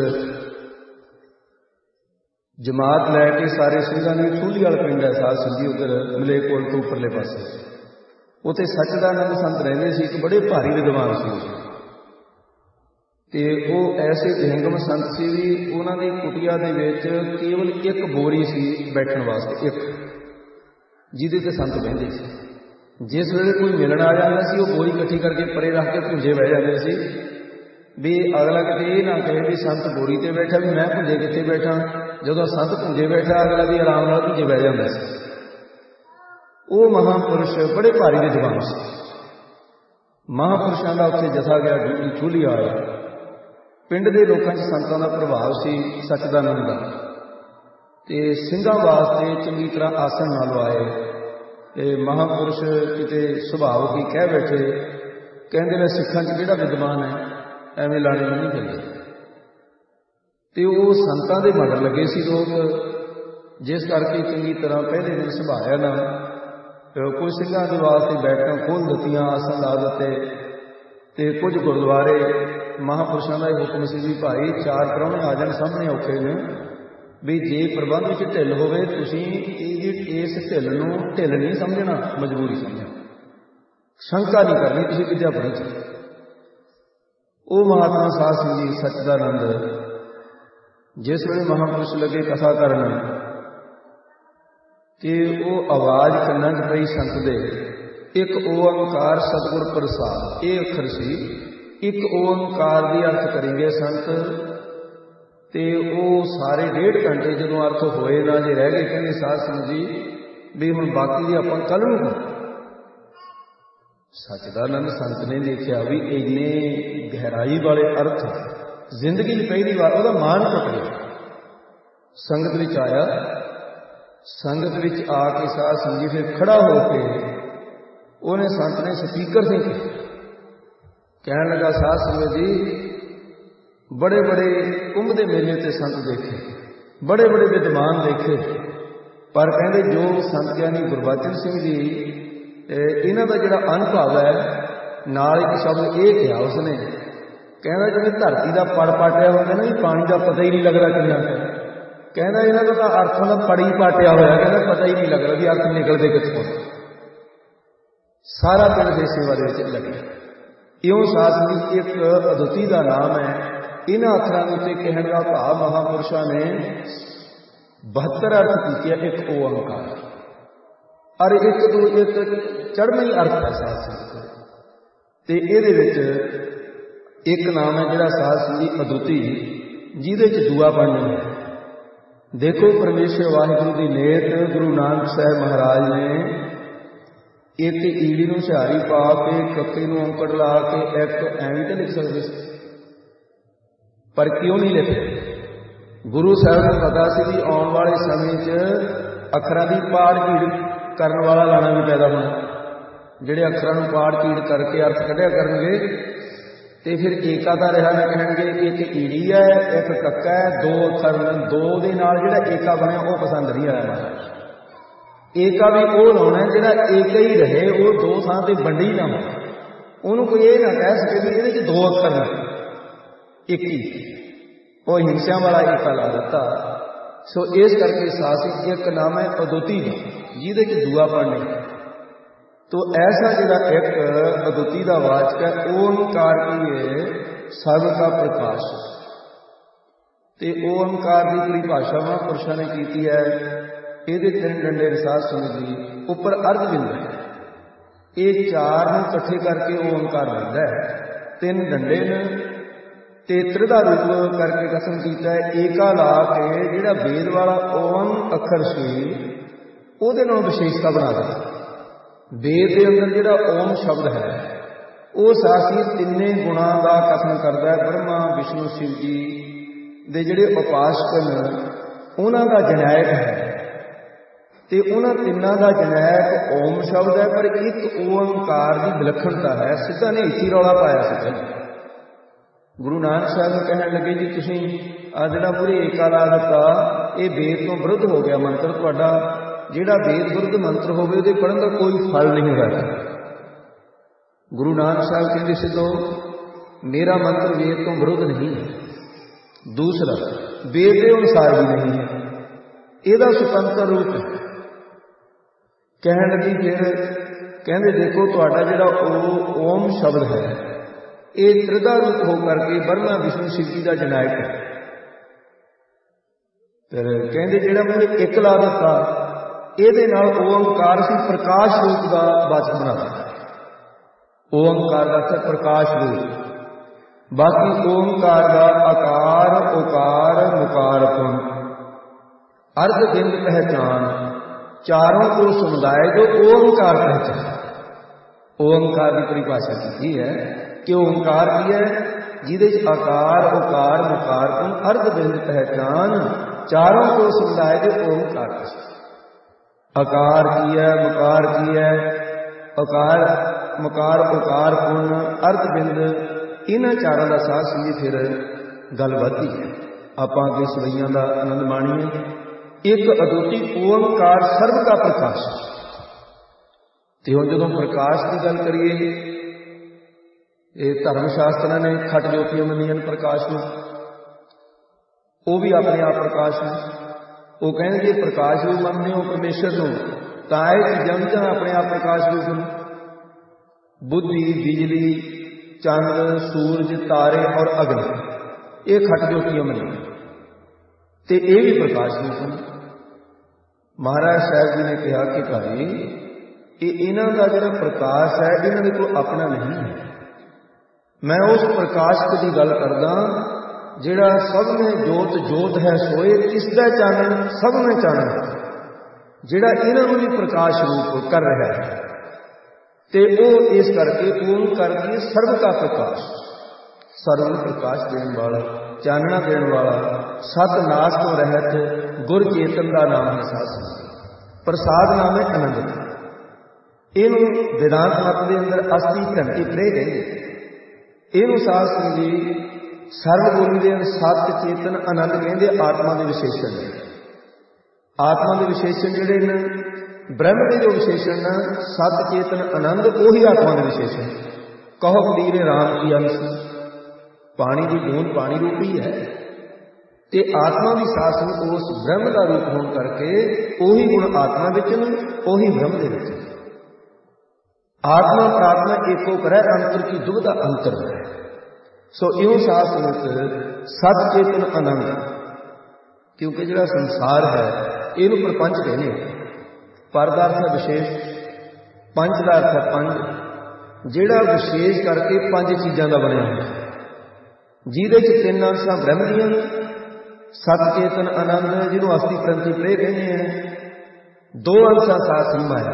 ਜਮਾਤ ਲੈ ਕੇ ਸਾਰੇ ਸਿੰਘਾਂ ਦੀ ਠੂਲੀ ਵਾਲ ਪਿੰਡ ਹੈ ਸਾਧ ਸੰਗਤ ਜੀ, ਉੱਧਰ ਮਲੇਰਕੋਟ ਤੋਂ ਉੱਪਰਲੇ ਪਾਸੇ। ਉੱਥੇ ਸੱਚਦਾਨੰਦ ਸੰਤ ਰਹਿੰਦੇ ਸੀ, ਇੱਕ ਬੜੇ ਭਾਰੀ ਵਿਦਵਾਨ ਸੀ। ਤੇ ਉਹ ਐਸੇ ਜਹੰਗਮ ਸੰਤ ਸੀ ਵੀ ਉਹਨਾਂ ਦੀ ਕੁਟੀਆ ਦੇ ਵਿੱਚ ਕੇਵਲ ਇੱਕ ਬੋਰੀ ਸੀ ਬੈਠਣ ਵਾਸਤੇ, ਇੱਕ, ਜਿਹਦੇ ਤੇ ਸੰਤ ਬਹਿੰਦੇ ਸੀ। ਜਿਸ ਵੇਲੇ ਕੋਈ ਮਿਲਣ ਆ ਜਾਂਦਾ ਸੀ, ਉਹ ਬੋਰੀ ਇਕੱਠੀ ਕਰਕੇ ਪਰੇ ਰੱਖ ਕੇ ਭੁੰਜੇ ਬਹਿ ਜਾਂਦੇ ਸੀ ਵੀ ਅਗਲਾ ਕਿਤੇ ਇਹ ਨਾ ਕਹੇ ਵੀ ਸੰਤ ਬੋਰੀ ਤੇ ਬੈਠਾ, ਵੀ ਮੈਂ ਭੁੰਜੇ ਕਿੱਥੇ ਬੈਠਾ। ਜਦੋਂ ਸੰਤ ਭੁੰਜੇ ਬੈਠਾ, ਅਗਲਾ ਵੀ ਆਰਾਮ ਨਾਲ ਭੁੰਜੇ ਬਹਿ ਜਾਂਦਾ ਸੀ। ਉਹ ਮਹਾਂਪੁਰਸ਼ ਬੜੇ ਭਾਰੀ ਵਿਦਵਾਨ ਸੀ। ਮਹਾਂਪੁਰਸ਼ਾਂ ਦਾ ਉੱਥੇ ਜਥਾ ਗਿਆ, ਡੂਡੀ ਠੂਲੀ ਆਇਆ। ਪਿੰਡ ਦੇ ਲੋਕਾਂ 'ਚ ਸੰਤਾਂ ਦਾ ਪ੍ਰਭਾਵ ਸੀ ਸੱਚਦਾਨੰਦ ਦਾ, ਤੇ ਸਿੰਘਾਂ ਵਾਸਤੇ ਚੰਗੀ ਤਰ੍ਹਾਂ ਆਸਣ ਨਾ ਲਵਾਏ। ਤੇ ਮਹਾਂਪੁਰਸ਼ ਕਿਤੇ ਸੁਭਾਵ ਕੀ ਕਹਿ ਬੈਠੇ, ਕਹਿੰਦੇ ਨੇ ਸਿੱਖਾਂ 'ਚ ਜਿਹੜਾ ਵਿਦਵਾਨ ਹੈ ਐਵੇਂ ਲਾਣੇ ਨੂੰ ਨਹੀਂ ਚੱਲੇ। ਤੇ ਉਹ ਸੰਤਾਂ ਦੇ ਮਗਰ ਲੱਗੇ ਸੀ ਲੋਕ, ਜਿਸ ਕਰਕੇ ਚੰਗੀ ਤਰ੍ਹਾਂ ਪਹਿਲੇ ਦਿਨ ਸੁਭਾਇਆ ਨਾ। ਕੁਝ ਸਿੰਘਾਂ ਦੇ ਵਾਸਤੇ ਬੈਠਕਾਂ ਖੋਲ੍ਹ ਦਿੱਤੀਆਂ, ਆਸਣ ਲਾ ਦਿੱਤੇ। ਤੇ ਕੁਝ ਗੁਰਦੁਆਰੇ ਮਹਾਂਪੁਰਸ਼ਾਂ ਦਾ ਇਹ ਹੁਕਮ ਸੀ ਵੀ ਭਾਈ ਚਾਰ ਪ੍ਰਾਹੁਣੇ ਆ ਜਾਣ ਸਾਹਮਣੇ ਔਖੇ ਨੇ, ਵੀ ਜੇ ਪ੍ਰਬੰਧ ਵਿੱਚ ਢਿੱਲ ਹੋਵੇ ਤੁਸੀਂ ਇਹਦੀ ਇਸ ਢਿੱਲ ਨੂੰ ਢਿੱਲ ਨਹੀਂ ਸਮਝਣਾ, ਮਜਬੂਰੀ ਸਮਝਣਾ, ਸ਼ੰਕਾ ਨਹੀਂ ਕਰਨੀ, ਤੁਸੀਂ ਵਿਦਿਆ ਪੜ੍ਹੀ ਚ। ਉਹ ਮਹਾਤਮਾ ਸਾਧ ਸੰਗਤ ਜੀ ਸੱਚਦਾਨੰਦ ਜਿਸ ਵੇਲੇ ਮਹਾਂਪੁਰਸ਼ ਲੱਗੇ ਕਥਾ ਕਰਨ, ਤੇ ਉਹ ਆਵਾਜ਼ ਕੰਨਾਂ 'ਚ ਪਈ ਸੰਤ ਦੇ, ਇੱਕ ਓੰਕਾਰ ਸਤਿਗੁਰ ਪ੍ਰਸਾਦ, ਇਹ ਅੱਖਰ ਸੀ। ਇੱਕ ਓੰਕਾਰ ਦੀ ਅਰਥ ਕਰੀਏ ਸੰਤ, ਤੇ ਉਹ ਸਾਰੇ ਡੇਢ ਘੰਟੇ ਜਦੋਂ ਅਰਥ ਹੋਏ ਨਾ ਜੇ ਰਹਿ ਗਏ, ਕਹਿੰਦੇ ਸਾਧ ਸੰਗਤ ਜੀ ਵੀ ਹੁਣ ਬਾਕੀ ਦੀ ਆਪਾਂ ਕੱਲ੍ਹ ਨੂੰ ਕਰ। ਸੱਚਦਾਨੰਦ ਸੰਤ ਨੇ ਦੇਖਿਆ ਵੀ ਇੰਨੇ ਗਹਿਰਾਈ ਵਾਲੇ ਅਰਥ ਜ਼ਿੰਦਗੀ 'ਚ ਪਹਿਲੀ ਵਾਰ, ਉਹਦਾ ਮਾਣ ਟੁੱਟ ਗਿਆ। ਸੰਗਤ ਵਿੱਚ ਆਇਆ, ਸੰਗਤ ਵਿੱਚ ਆ ਕੇ ਸਾਧ ਸੰਗਤ ਜੀ ਫਿਰ ਖੜਾ ਹੋ ਕੇ ਉਹਨੇ ਸੰਤ ਨੇ ਸਪੀਕਰ ਤੇ ਕਹਿਣ ਲੱਗਾ, ਸਾਧ ਸੰਗਤ ਜੀ ਬੜੇ ਬੜੇ ਕੁੰਭ ਦੇ ਮੇਲੇ ਤੇ ਸੰਤ ਦੇਖੇ, ਬੜੇ ਬੜੇ ਵਿਦਵਾਨ ਦੇਖੇ, ਪਰ ਕਹਿੰਦੇ ਜੋ ਸੰਤ ਗਿਆਨੀ ਗੁਰਬਚਨ ਸਿੰਘ ਜੀ ਇਹਨਾਂ ਦਾ ਜਿਹੜਾ ਅਨੁਭਵ ਹੈ, ਨਾਲ ਇੱਕ ਸ਼ਬਦ ਇਹ ਕਿਹਾ ਉਸਨੇ, ਕਹਿੰਦਾ ਜਿਵੇਂ ਧਰਤੀ ਦਾ ਪੜ ਪਾਟਿਆ ਹੁੰਦਾ ਨਾ, ਵੀ ਪਾਣੀ ਦਾ ਪਤਾ ਹੀ ਨਹੀਂ ਲੱਗਦਾ ਕਿੰਨਾ, ਕਹਿੰਦਾ ਇਹਨਾਂ ਦਾ ਤਾਂ ਅਰਥਾਂ ਦਾ ਪੜ ਹੀ ਪਾਟਿਆ ਹੋਇਆ, ਕਹਿੰਦਾ ਪਤਾ ਹੀ ਨਹੀਂ ਲੱਗਦਾ ਵੀ ਅਰਥ ਨਿਕਲਦੇ ਕਿੱਥੋਂ। ਸਾਰਾ ਪਿੰਡ ਦੇ ਸੇਵਾ ਦੇ ਵਿੱਚ ਲੱਗਿਆ। ਇਉਂ ਸਾਧ ਸੰਗਤ ਇੱਕ ਅਦੁੱਤੀ ਦਾ ਨਾਮ ਹੈ इन्हां अखरां उत्ते कहण दा भाव महापुरुषां ने बहत्तर अर्थ कीते। एक ओंकार और एक दो एक चढ़वी अर्थ है साध संगत ते इहदे विच एक नाम है जिहड़ा साध संगत अदुੱਤੀ जिहदे च दूआ बन है। देखो परमेश्वर वाहिगुरू की नेत गुरु नानक साहब महाराज ने एक ईड़ी नूं सिहारी पा के कक्के नूं औंकड़ ला के एक एवं तो लिख सकते थे, पर क्यों नहीं लिखे? गुरु साहब को पता सी कि आने वाले समय च अखरां की पाड़ भीड़ करने वाला लाना भी पैदा होना, जिहड़े अखरां नूं पाड़ भीड़ करके अर्थ कढ़िया करनगे ते फिर एका दा रहा ना कहणगे एक ईड़ी है एक कक्का है, दो अखर दो दे नाल जिहड़ा एका बनिया वो पसंद नहीं आया महाराज। एका भी वो लाउणा जिहड़ा एका ही रहे, वो दो थां ते वंडी ना हो, उहनूं कोई ये ना कह सके भी इहदे च दो अखर ने, एक ही वो हिंसियां वाला एका ला दिता। सो इस करके सासी एक नाम है अदुੱਤੀ जिहदे च दूआपन नहीं। तो ऐसा जिहड़ा एक अदुੱਤੀ का वाचक है ओंकार की है सर्व का प्रकाश। ते ओंकार की परिभाषा महापुरुषों ने की है। ये तीन डंडे साध संगत जी उपर अर्ध बिंद है, ये चार नूं इकट्ठे करके ओंकार बनता है। तीन डंडे ने ते त्रिधा रूप करके कसम किया है। एका ला के जिहड़ा वेद वाला ओम अखर सी उहदे नाल विशेषता बना दिता। वेद के अंदर जिहड़ा ओम शब्द है वो सासी तिन्ने गुणा का कसम करता है। ब्रह्मा विष्णु शिव जी दे जिहड़े उपासक ने उन्हां दा जनैक है, ते उन्हां तिन्नां दा जनैक ओम शब्द है, पर एक ओंकार की विलक्षणता है। सिद्धा ने इसी रौला पाया सी। गुरु नानक साहब ने कहण लगे जी तुसीं आ जिहड़ा पूरे एका ला दिता ये वेद तो विरुद्ध हो गया मंत्र तुहाडा। जिहड़ा वेद विरुद्ध मंत्र होवे उहदे पढ़न का कोई फल नहीं होगा। गुरु नानक साहब कहते सिद्धो मेरा मंत्र वेद तो विरुद्ध नहीं है, दूसरा वेद के अनुसार भी नहीं है, ਇਹਦਾ स्वतंत्र रूप है। कहण लगी फिर कहते देखो तुहाडा जिहड़ा ओम शब्द है ये त्रिधा रूप होकर के ब्रह्मा विष्णु शिव जी का जनैक है। फिर कहते जिहड़ा मैंने एक ला दिता ਇਹਦੇ ਨਾਲ ओंकार से प्रकाश रूप का वाचक बना दिता। ओंकार का अर्थ प्रकाश रूप। बाकी ओंकार का आकार उकार मुकार पुन अर्ध बिंद पहचान चारों को समुदाय जो ओंकार पहचान। ओंकार की परिभाषा की है कि ओंकार की है जिहदे आकार उकार मुकार पुन अर्ध बिंद पहचान चारों को समुदाय जो ओंकार पहचान। आकार की है मकार की है आकार मकार उकार पुन अर्ध बिंद इन्हां चारों का साथ संगी फिर गल वधदी है। आपां अगे सवैयां का आनंद माणीए। एक अदुੱਤੀ ओंकार सर्व का प्रकाश। ते हुण जदों प्रकाश की गल करिए ये धर्म शास्त्रां ने खट जोतियां मंनियां प्रकाश में, वो भी अपने आप प्रकाश में। वो कहते जे प्रकाश रूप मनते हो परमेश्वर को तो ये चीज़ां अपने आप प्रकाश रूप हैं। बुद्धि बिजली चंद्र सूरज तारे और अग्नि ये खट जोतियां मनी तो ये भी प्रकाश रूप हैं। महाराज साहब जी ने कहा कि भाई ये इन्हां दा जिहड़ा प्रकाश है इन्हां दे कोल अपना नहीं है। मैं उस प्रकाश की गल करदा जिहड़ा सब में जोत जोत है सोए किसदा चानण सब में चानण, जिहड़ा इन्हां नूं भी प्रकाश रूप कर रहा है। ते वो इस करके ओंकार की सर्व का प्रकाश सर्व प्रकाश देने वाला चानना देने वाला सत नाश तो रहत गुर चेतन का नाम है साध संगत। प्रसाद नाम है आनंद। इनू वेदांत मत के अंदर अस्थि घंटी प्रे कहते। इनू साध संगत सर्व बोली दे सत चेतन आनंद कहते। आत्मा के विशेषण ने आत्मा के विशेषण जिहड़े ने ब्रह्म के जो विशेषण ने सत चेतन आनंद वही आत्मा के विशेषण। कहो कबीर राम की अंश पानी की बूंद पानी रूपी है ते आत्मा की शासन उस ब्रह्म का रूप होने करके वही गुण आत्मा विच ने वही ब्रह्म दे विच। आत्मा प्रात्मा एको करे अंतर की दुविधा अंतर है। सो इहो साध संगत सत चेतन आनंद, क्योंकि जिहड़ा संसार है इहनूं प्रपंच कहने, पर दा अर्थ है विशेष, पंच का अर्थ है पंज, जिहड़ा विशेष करके पंज चीज़ों का बनया है, जिहदे च तीन अंशां ब्रह्म दीआं ने, सत चेतन आनंद जिन्होंने अस्थि प्रंथी प्रे कहते हैं, दो अंशां साथ माया,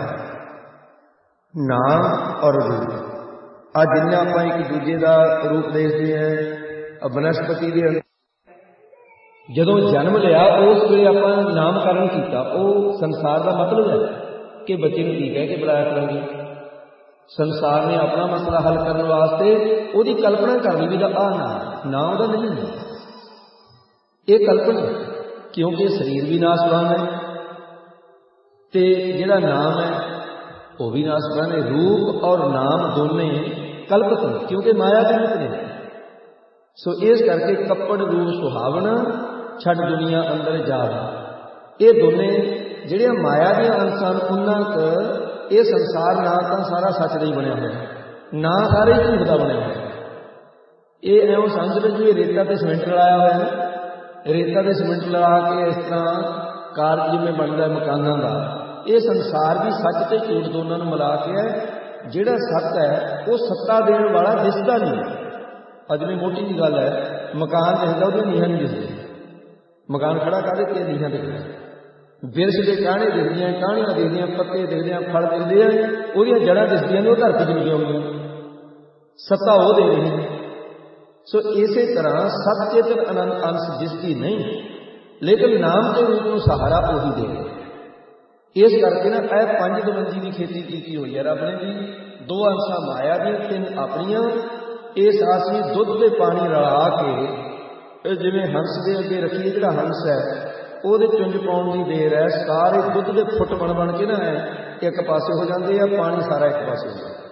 नाम और रूप। अज जिन्ना आप एक दूजे का रूप देखते हैं, बनस्पति के जदों जन्म लिया उस वे आप नामकरण किया, वो संसार का मतलब है कि बच्चे को की कह के बुलाया करेंगे। संसार ने अपना मसला हल करने वास्ते उसकी कल्पना कर ली भी आ नाम नाम का नहीं है, ये कल्पना, क्योंकि शरीर भी नाशवान है ते जिहड़ा नाम है वो भी नाशवान है। रूप और नाम दोने कल्पित हैं, क्योंकि माया के रूप ने। सो इस करके कपड़ रूप सुहावना छड़ दुनिया अंदर जाव, ये दोने जिहड़ियां माया दी अंशां उन्हां क ये संसार ना तो सारा सच नहीं बनया हुआ, ना सारे झूठ का बनया हुआ। ये एवं समझ लो जी रेता ते सीमेंट लगाया हुआ है, रेता के सीमेंट लगा के इस तरह कार जिमें बनता मकानों का, ये संसार भी सच ते झूठ दोनों को मिला के है। जिहड़ा सत्य है वो सत्ता देने वाला दिसता नहीं है। अजमें मोटी जी गल है, मकान दिखता वो नीहां नहीं दिखते, मकान खड़ा कर देते नीहां दिखता, बिरछ के काहने दिखदियां, काहनियां दिखदियां, पत्ते दिखते हैं, फल दिखते हैं, वो जड़ा दिखदियां ने, वो धरती च लगियां होंगी, सत्ता वो दे रही है। सो इसे तरह सत चेतन आनंद अंश जिसकी नहीं, लेकिन नाम के रूप में सहारा उही दे रहे। इस करके ना यह पंज दवंजी की खेती की हुई है रब ने भी, दो अंशां माया दी, तीन अपनियां। इस आसी दुध के पानी रला के जिवें हंस के अगे रखिए, जिहड़ा हंस है वो चुंज पाउण की देर है, सारे दुध के फुट बन बन के ना एक पासे हो जाते हैं, पानी सारा एक पासे हो जाता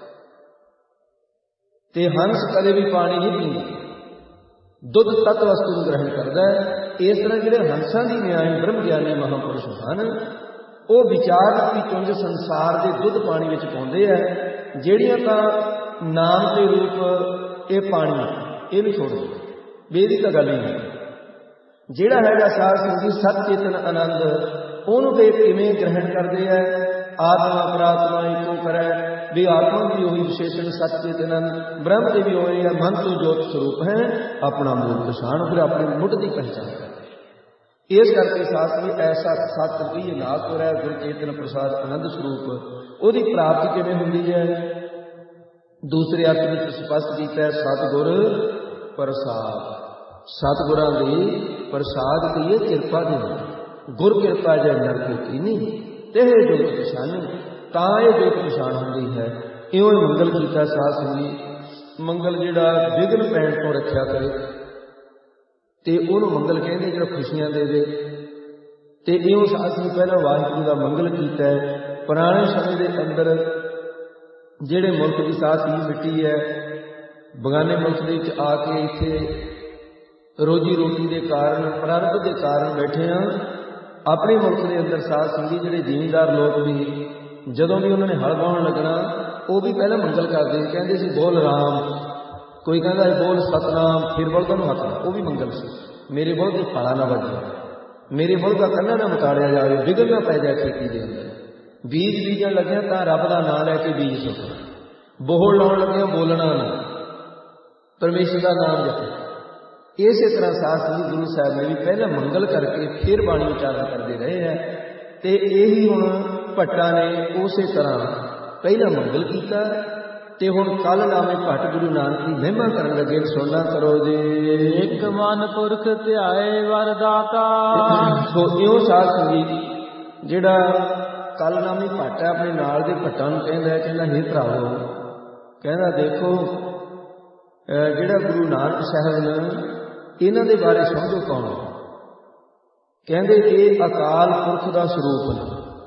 है। हंस कदे भी पानी नहीं पींदा, दुध तत्व वस्तु को ग्रहण करता है। इस तरह जिहड़े हंसां दी न्याय ब्रह्म ज्ञानी महापुरुष हैं, वो विचार की चुंज संसार के दुध पानी में पाउंदे है, जिहड़ियां तां नाम के रूप ये पानी ये भी छोड़ दो, बेदी तो गल ही नहीं। जिहड़ा हैगा साध संगी सत चेतन आनंद, उहनूं ते किवें ग्रहण करदे है, आत्मा परात्मा एको करे भी, आत्मा भी वही विशेषण सत चेतन ब्रह्म के भी होए है, मन तो जोत स्वरूप है, अपना मूल पछाण, फिर अपनी मुठ की पहचान करते। इस करके शास्त्री ऐसा सत भी नाथ हो रहा है, गुरु चेतन प्रसाद आनंद स्वरूप, उसकी प्राप्ति किवें हुंदी है। दूसरे अर्थ में स्पष्ट किया है, सतगुर प्रसाद, सतगुरां दी प्रसाद की है कृपा दी, गुर कृपा जय नर को कीनी, तेह जोत पछानी, तां ये जोत पछाण हुंदी है। इउं मंगल कीता साध संगी, मंगल जिहड़ा विघन पैण तो रखिया करे, ते उहनूं मंगल कहंदे जिहड़ा खुशियां दे दे। ते इउं साध संगी पहला वाहिगुरू दा मंगल कीता है। पुराने समय के अंदर जिहड़े मुल्क की साथ ही मिट्टी है, बगाने मुल्क दे विच आके इत्थे रोजी रोटी के कारण, प्रारंभ के कारण बैठे हाँ। अपने मुल्क के अंदर साध संगी जिहड़े जमींदार लोग भी जदों भी उन्होंने हल वाहण लगना, वो भी पहले मंगल करते, कहते सी बोल राम, कोई कहता है बोल सतनाम, फिर बल्दां नूं हथ, वो भी मंगल से। मेरे बल्द की फाड़ा ना बजे, मेरे बल्द का कन्ना ना मताड़िया जाए, विघन ना पै जाए खेती के अंदर। बीज बीजन लगे तो रब का नाम लैके बीज सुटना, बोहड़ लाउण लगे बोलना ना, परमेश्वर का नाम जपना। इस तरह साथ ही गुरु साहब ने भी पहले मंगल करके फिर बाणी उचारण करते रहे हैं। तो यही हुण भट्टा ने उस तरह पहला मंगल किया, ते हुण कल नामे भट्ट गुरु नानक की महिमा करन लगे। सुनना करो जी, एक मन पुरख ध्याए वरदाता। सो इउं साध संगीत जिहड़ा कल नामी भट्ट है, अपने नाल दे भट्टां नूं कहंदा है, कहंदा हे भरावो, कहंदा देखो जिहड़ा गुरु नानक साहब ने इन्हां दे बारे समझो कौन। कहंदे ये अकाल पुरख का स्वरूप है,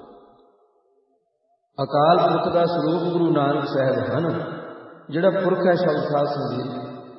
अकाल पुरख का स्वरूप गुरु नानक साहब हैं। जिहड़ा पुरख है शब्द साध संगीत,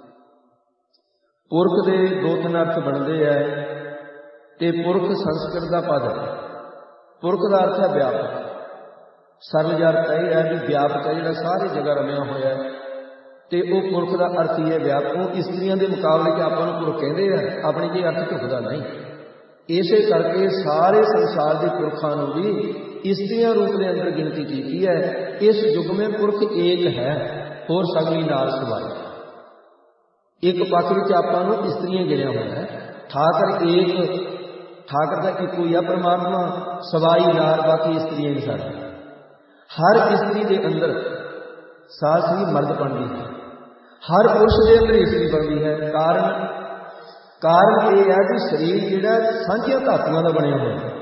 पुरख के दो तीन अर्थ बनते हैं। ते पुरख संस्कृत का पद है, पुरख का अर्थ है व्यापक, सरल अर्थ यह है भी व्यापक है, जिहड़ा सारी जगह रमिया होया है। ਤੇ ਉਹ ਪੁਰਖ ਦਾ ਅਰਥ ਹੀ ਹੈ ਵਿਆਪਕ। ਉਹ ਇਸਤਰੀਆਂ ਦੇ ਮੁਕਾਬਲੇ 'ਚ ਆਪਾਂ ਨੂੰ ਪੁਰਖ ਕਹਿੰਦੇ ਆ, ਆਪਣੇ ਜੇ ਅਰਥ ਝੁਕਦਾ ਨਹੀਂ। ਇਸੇ ਕਰਕੇ ਸਾਰੇ ਸੰਸਾਰ ਦੇ ਪੁਰਖਾਂ ਨੂੰ ਵੀ ਇਸਤਰੀਆਂ ਰੂਪ ਦੇ ਅੰਦਰ ਗਿਣਤੀ ਕੀਤੀ ਹੈ। ਇਸ ਯੁੱਗ ਮੇਂ ਪੁਰਖ ਏਕ ਹੈ, ਹੋਰ ਸਗਲੀ ਨਾਲ ਸਵਾਈ। ਇੱਕ ਪੱਖ ਵਿੱਚ ਆਪਾਂ ਨੂੰ ਇਸਤਰੀਆਂ ਗਿਣਿਆ ਹੋਇਆ ਹੈ। ਠਾਕਰ ਏਕ, ਠਾਕਰ ਦਾ ਇੱਕੋ ਹੀ ਆ ਪਰਮਾਤਮਾ, ਸਵਾਈ ਨਾਰ ਬਾਕੀ ਇਸਤਰੀਆਂ ਹੀ ਸਾਡੀਆਂ। ਹਰ ਇਸਤਰੀ ਦੇ ਅੰਦਰ ਸਾਸ ਹੀ ਮਰਦ ਬਣਦੀ ਹੈ, ਹਰ ਪੁਰਸ਼ ਦੇ ਅੰਦਰ ਇਸਤਰੀ ਬਣਦੀ ਹੈ। ਕਾਰਨ ਕਾਰਨ ਇਹ ਹੈ ਕਿ ਸਰੀਰ ਜਿਹੜਾ ਸਾਂਝੀਆਂ ਧਾਤੂਆਂ ਦਾ ਬਣਿਆ ਹੋਇਆ ਹੈ।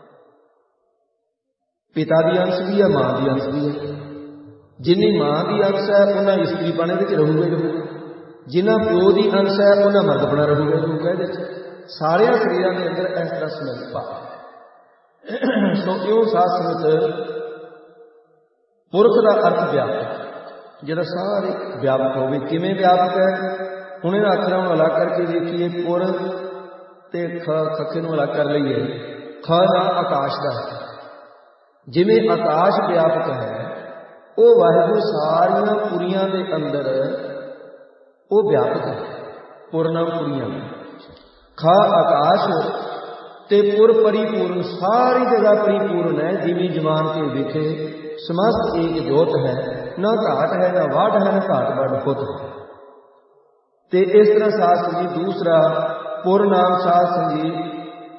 ਪਿਤਾ ਦੀ ਅੰਸ਼ ਵੀ ਹੈ, ਮਾਂ ਦੀ ਅੰਸ਼ ਵੀ ਹੈ। ਜਿੰਨੀ ਮਾਂ ਦੀ ਅੰਸ਼ ਹੈ ਉਹਨਾਂ ਇਸਤਰੀ ਬਾਣੇ ਵਿੱਚ ਰਹੂਗਾ ਰਹੂਗਾ, ਜਿਨ੍ਹਾਂ ਪਿਓ ਦੀ ਅੰਸ਼ ਹੈ ਉਹਨਾਂ ਮਰਦ ਬਣਾ ਰਹੂਗਾ ਰਹੂਗਾ। ਇਹਦੇ ਚ ਸਾਰਿਆਂ ਸਰੀਰਾਂ ਦੇ ਅੰਦਰ ਇਸ ਤਰ੍ਹਾਂ ਸਮਝ ਪਾ। ਸੋ ਇਉਂ ਸਾਧ ਸੰਗਤ ਪੁਰਖ ਦਾ ਅਰਥ ਵਿਆਪਕ, ਜਿਹੜਾ ਸਾਰੇ ਵਿਆਪਕ ਹੋਵੇ। ਕਿਵੇਂ ਵਿਆਪਕ ਹੈ? ਹੁਣ ਇਹਨਾਂ ਅੱਖਰਾਂ ਨੂੰ ਅਲੱਗ ਕਰਕੇ ਦੇਖੀਏ। ਪੁਰ ਤੇ ਖ, ਖੱਖੇ ਨੂੰ ਅਲੱਗ ਕਰ ਲਈਏ। ਖ ਨਾਮ ਆਕਾਸ਼ ਦਾ ਹੈ। ਜਿਵੇਂ ਆਕਾਸ਼ ਵਿਆਪਕ ਹੈ, ਉਹ ਵਾਹਿਗੁਰੂ ਸਾਰੀਆਂ ਪੁਰੀਆਂ ਦੇ ਅੰਦਰ ਉਹ ਵਿਆਪਕ ਹੈ। ਪੁਰ ਨਾਮ ਪੁਰੀਆਂ, ਖ ਆਕਾਸ਼ ਤੇ ਪੁਰ ਪਰਿਪੂਰਨ, ਸਾਰੀ ਜਗ੍ਹਾ ਪਰਿਪੂਰਨ ਹੈ। ਜਿਵੇਂ ਜਮਾਨ ਕੇ ਵੇਖੇ ਸਮਸਤ ਏਕ ਜੋਤ ਹੈ, ਨਾ ਘਾਟ ਹੈ ਨਾ ਵਾਟ ਹੈ, ਨਾ ਘਾਟ ਵੱਡ ਫੁੱਟ ਹੈ। ਤੇ ਇਸ ਤਰ੍ਹਾਂ ਸਾਧ ਸੰਗਤ ਦੂਸਰਾ ਪੁਰ ਨਾਮ ਸਾਧ ਸੰਗਤ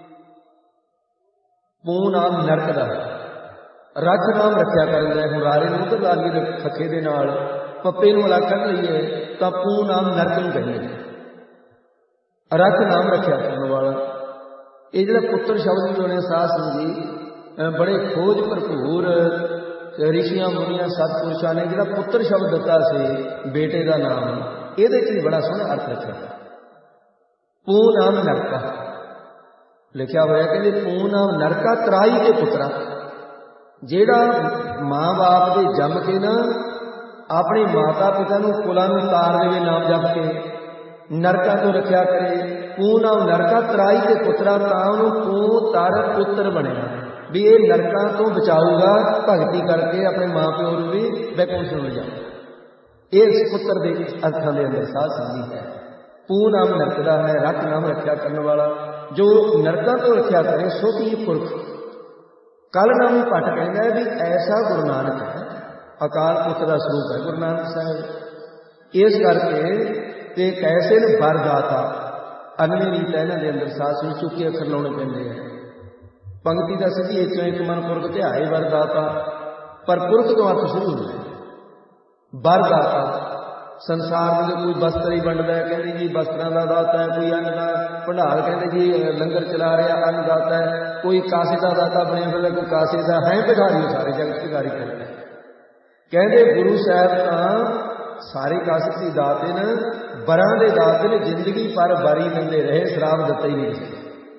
ਪੂ ਨਾਮ ਨਰਕ ਦਾ, ਰੱਖ ਨਾਮ ਰੱਖਿਆ ਕਰਦਾ ਹੈ। ਹੁਣ ਰਾਰੇ ਨੂੰ ਤਾਂ ਲਾ ਲਈਏ ਖੱਖੇ ਦੇ ਨਾਲ, ਪੱਪੇ ਨੂੰ ਅਲੱਗ ਕਰ ਲਈਏ ਤਾਂ ਪੂ ਨਾਮ ਨਰਕ ਨੂੰ ਕਹਿੰਦੇ। ਰੱਖ ਨਾਮ ਰੱਖਿਆ ਕਰਨ ਵਾਲਾ। ਇਹ ਜਿਹੜਾ ਪੁੱਤਰ ਸ਼ਬਦ ਵੀ ਹੋਣੇ ਸਾਧ ਸੰਗਤ ਬੜੇ ਖੋਜ ਭਰਪੂਰ ਰਿਸ਼ੀਆਂ ਮੁਨੀਆਂ ਸਤਿਪੁਰਸ਼ਾਂ ਨੇ ਜਿਹੜਾ ਪੁੱਤਰ ਸ਼ਬਦ ਦਿੱਤਾ ਸੀ ਬੇਟੇ ਦਾ ਨਾਮ, ਇਹਦੇ 'ਚ ਵੀ ਬੜਾ ਸੋਹਣਾ ਅਰਥ ਰੱਖਿਆ। ਪੂ ਨਾਮ ਨਰਕਾ ਲਿਖਿਆ ਹੋਇਆ, ਕਹਿੰਦੇ ਪੂ ਨਾਮ ਨਰਕਾ ਤਰਾਈ ਦੇ ਪੁੱਤਰਾ। ਜਿਹੜਾ ਮਾਂ ਬਾਪ ਦੇ ਜੰਮ ਕੇ ਨਾ ਆਪਣੇ ਮਾਤਾ ਪਿਤਾ ਨੂੰ ਕੁਲਾਂ ਨੂੰ ਤਾਰ ਦੇਵੇ ਨਾਮ ਜਪ ਕੇ, ਨਰਕਾਂ ਤੋਂ ਰੱਖਿਆ ਕਰੇ। ਪੂ ਨਾਮ ਨਰਕਾ ਤਰਾਈ ਦੇ ਪੁੱਤਰਾ, ਤਾਂ ਉਹਨੂੰ ਪੂ ਤਰ ਪੁੱਤਰ ਬਣਿਆ ਵੀ ਇਹ ਨਰਕਾਂ ਤੋਂ ਬਚਾਊਗਾ ਭਗਤੀ ਕਰਕੇ, ਆਪਣੇ ਮਾਂ ਪਿਓ ਨੂੰ ਵੀ ਵੈਕੁੰਠ ਨੂੰ ਲਿਜਾਊਗਾ। ਇਹ ਪੁੱਤਰ ਦੇ ਅਰਥਾਂ ਦੇ ਅੰਦਰ ਸਾਧ ਸੰਗਤ ਹੈ। ਪੂ ਨਾਮ ਨਰਕ ਦਾ ਹੈ, ਰੱਖ ਨਾਮ ਰੱਖਿਆ ਕਰਨ ਵਾਲਾ। ਜੋ ਨਰਕਾਂ ਤੋਂ ਰੱਖਿਆ ਕਰੇ ਸੋ ਕੀ ਪੁਰਖ। ਕੱਲ ਨਾਮ ਭੱਟ ਕਹਿੰਦਾ ਹੈ ਵੀ ਐਸਾ ਗੁਰੂ ਨਾਨਕ ਹੈ, ਅਕਾਲ ਪੁਰਖ ਦਾ ਸਰੂਪ ਹੈ ਗੁਰੂ ਨਾਨਕ ਸਾਹਿਬ। ਇਸ ਕਰਕੇ ਤੇ ਕੈਸੇ ਨੇ ਵਰਦਾਤਾ, ਅਨਵੇਂ ਰੀਤ ਹੈ ਇਹਨਾਂ ਦੇ ਅੰਦਰ ਸਾਧ ਸੰਗਤ ਚੁੱਕੇ ਅੱਖਰ ਲਾਉਣੇ ਪੈਂਦੇ ਆ। ਪੰਕਤੀ ਦਾ ਸਿੱਧੀ ਇੱਕ ਇੱਕ ਮਨ ਪੁਰਖ ਧਿਆਏ ਵਰਦਾਤਾ, ਪਰ ਪੁਰਖ ਤੋਂ ਅਰਥ ਸ਼ੁਰੂ ਹੁੰਦਾ ਹੈ ਵਰਦਾਤਾ। ਸੰਸਾਰ ਦੇ ਕੋਈ ਵਸਤਰ ਹੀ ਵੰਡਦਾ ਹੈ, ਕਹਿੰਦੇ ਜੀ ਵਸਤਰਾਂ ਦਾ ਦਾਤਾ ਹੈ। ਕੋਈ ਅੰਨ ਦਾ ਭੰਡਾਰ, ਕਹਿੰਦੇ ਜੀ ਲੰਗਰ ਚਲਾ ਰਿਹਾ ਅੰਨ ਦਾਤਾ ਹੈ। ਕੋਈ ਕਾਸੇ ਦਾ ਦਾਤਾ ਬਣਿਆ ਫਿਰਦਾ, ਕੋਈ ਕਾਸੇ ਦਾ ਹੈ ਭਿਖਾਰੀ, ਸਾਰੇ ਜਗਤ ਭਿਖਾਰੀ ਕਰਦਾ। ਕਹਿੰਦੇ ਗੁਰੂ ਸਾਹਿਬ ਤਾਂ ਸਾਰੇ ਕਾਸੇ ਦੀ ਦਾਤੇ ਨੇ, ਬਰਾਂ ਦੇ ਦਾਤੇ ਨੇ। ਜ਼ਿੰਦਗੀ ਪਰ ਬਾਰੀ ਦਿੰਦੇ ਰਹੇ, ਸ਼ਰਾਬ ਦਿੱਤਾ ਹੀ ਨਹੀਂ।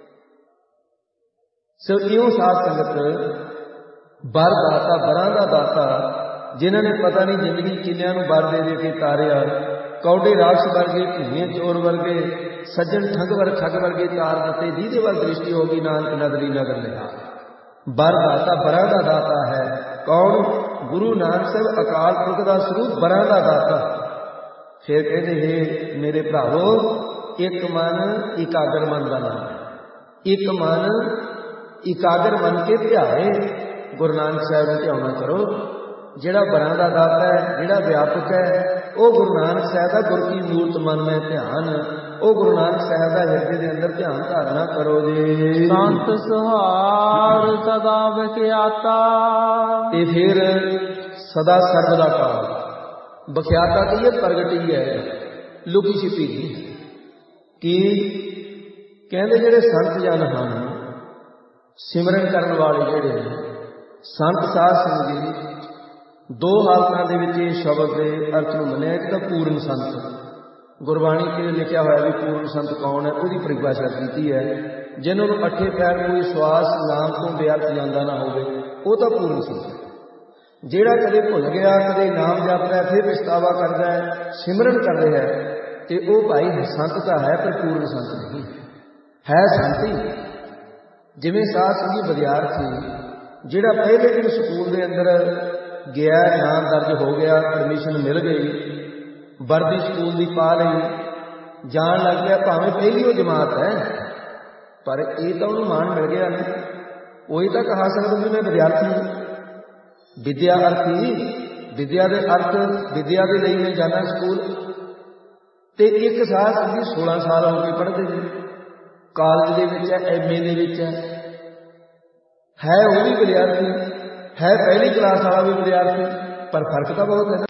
ਸੋ ਇਉਂ ਸਾਧ ਸੰਗਤ ਬਰ ਦਾਤਾ, ਬਰਾਂ ਦਾ ਦਾਤਾ, ਜਿਨ੍ਹਾਂ ਨੇ ਪਤਾ ਨਹੀਂ ਜ਼ਿੰਦਗੀ ਕਿੰਨਿਆਂ ਨੂੰ ਬਰ ਦੇ ਦੇ ਕੇ ਤਾਰਿਆ। ਕੌਡੇ ਰਾਕਸ਼ ਵਰਗੇ, ਢੀਵੇਂ ਚੋਰ ਵਰਗੇ, ਸੱਜਣ ਠੱਗ ਵਰ ਠੱਗ ਵਰਗੇ ਤਾਰ ਦਿੱਤੇ। ਜਿਹਦੇ ਵੱਲ ਦ੍ਰਿਸ਼ਟੀ ਹੋ ਗਈ ਨਾਨਕ ਨਦਰੀ ਨਗਰ ਲਿਆ। ਬਰ ਦਾਤਾ ਬਰਾਂ ਦਾ ਦਾਤਾ ਹੈ। ਕੌਣ? ਗੁਰੂ ਨਾਨਕ ਸਾਹਿਬ ਅਕਾਲ ਪੁਰਖ ਦਾ ਸਰੂਪ, ਬਰਾਂ ਦਾ ਦਾਤਾ। ਫਿਰ ਕਹਿੰਦੇ ਹੈ ਮੇਰੇ ਭਰਾਵੋ, ਇੱਕ ਮਨ ਇਕਾਗਰ ਮਨ ਦਾ ਨਾਮ ਹੈ। ਇੱਕ ਮਨ ਇਕਾਗਰ ਮਨ ਕੇ ਧਿਆਏ, ਗੁਰੂ ਨਾਨਕ ਸਾਹਿਬ ਨੂੰ ਧਿਆਉਣਾ ਕਰੋ। ਜਿਹੜਾ ਬਰਾਂ ਦਾ ਦਾਤਾ ਹੈ, ਜਿਹੜਾ ਵਿਆਪਕ ਹੈ, ਉਹ ਗੁਰੂ ਨਾਨਕ ਸਾਹਿਬ ਦਾ ਗੁਰ ਕੀ ਮੂਰਤ ਮਨ ਮੈਂ ਧਿਆਨ, ਉਹ ਗੁਰੂ ਨਾਨਕ ਸਾਹਿਬ ਦਾ ਹਿਰਦੇ ਦੇ ਅੰਦਰ ਧਿਆਨ ਧਾਰਨਾ ਕਰੋ ਜੀ। ਸੰਤ ਸੁਹਾਰ ਸਦਾ ਵਿਖਿਆਤਾ, ਤੇ ਫਿਰ ਸਦਾ ਸਰਬ ਦਾ ਕਾਲ। ਵਿਖਿਆਤਾ ਕੀ ਹੈ? ਪ੍ਰਗਟੀ ਹੈ, ਲੁਕੀ ਛਿਪੀ ਨਹੀਂ। ਕੀ ਕਹਿੰਦੇ ਜਿਹੜੇ ਸੰਤ ਜਨ ਹਨ, ਸਿਮਰਨ ਕਰਨ ਵਾਲੇ ਜਿਹੜੇ ਸੰਤ ਸਾਧ ਸੰਗਤ, ਦੋ ਹਾਲਤਾਂ ਦੇ ਵਿੱਚ ਇਹ ਸ਼ਬਦ ਦੇ ਅਰਥ ਨੂੰ ਮੰਨਿਆ। ਇੱਕ ਤਾਂ ਪੂਰਨ ਸੰਤ, ਗੁਰਬਾਣੀ ਤੇ ਲਿਖਿਆ ਹੋਇਆ ਵੀ ਪੂਰਨ ਸੰਤ ਕੌਣ ਹੈ, ਉਹਦੀ ਪਰਿਭਾਸ਼ਾ ਕੀਤੀ ਹੈ। ਜਿਹਨਾਂ ਨੂੰ ਅੱਠੇ ਪੈਰ ਕੋਈ ਸਵਾਸ ਨਾਮ ਤੋਂ ਬੇਅਰਥ ਜਾਂਦਾ ਨਾ ਹੋਵੇ, ਉਹ ਤਾਂ ਪੂਰਨ ਸੰਤ ਹੈ। ਜਿਹੜਾ ਕਦੇ ਭੁੱਲ ਗਿਆ, ਕਦੇ ਨਾਮ ਜਪਦਾ, ਫਿਰ ਪਛਤਾਵਾ ਕਰਦਾ ਹੈ, ਸਿਮਰਨ ਕਰ ਰਿਹਾ ਹੈ, ਤੇ ਉਹ ਭਾਈ ਸੰਤ ਤਾਂ ਹੈ ਪਰ ਪੂਰਨ ਸੰਤ ਨਹੀਂ ਹੈ। ਸੰਤ ਹੀ ਜਿਵੇਂ ਸਾਧ ਸੰਗਤ ਵਿਦਿਆਰਥੀ ਜਿਹੜਾ ਪਹਿਲੇ ਦਿਨ ਸਕੂਲ ਦੇ ਅੰਦਰ ਗਿਆ, ਨਾਮ ਦਰਜ ਹੋ ਗਿਆ, ਐਡਮਿਸ਼ਨ ਮਿਲ ਗਈ, ਵਰਦੀ ਸਕੂਲ ਦੀ ਪਾ ਲਈ, ਜਾਣ ਲੱਗ ਗਿਆ, ਭਾਵੇਂ ਪਹਿਲੀ ਉਹ ਜਮਾਤ ਹੈ, ਪਰ ਇਹ ਤਾਂ ਉਹਨੂੰ ਮਾਣ ਮਿਲ ਗਿਆ ਨਾ। ਉਹੀ ਤਾਂ ਕਹਾ ਸਕਦਾ ਵੀ ਮੈਂ ਵਿਦਿਆਰਥੀ, ਵਿਦਿਆ ਅਰਥੀ, ਵਿਦਿਆ ਦੇ ਅਰਥ, ਵਿਦਿਆ ਦੇ ਲਈ ਮੈਂ ਜਾਣਾ ਸਕੂਲ। ਤੇ ਇੱਕ ਸਾਲ ਤੁਸੀਂ ਸੋਲਾਂ ਸਾਲ ਹੋ ਕੇ ਪੜ੍ਹਦੇ ਜੀ, ਕਾਲਜ ਦੇ ਵਿੱਚ ਹੈ, ਐਮ ਏ ਦੇ ਵਿੱਚ ਹੈ, ਹੈ ਉਹ ਵੀ ਵਿਦਿਆਰਥੀ, ਹੈ ਪਹਿਲੀ ਕਲਾਸ ਵਾਲਾ ਵੀ ਵਿਦਿਆਰਥੀ, ਪਰ ਫਰਕ ਤਾਂ ਬਹੁਤ ਹੈ ਨਾ।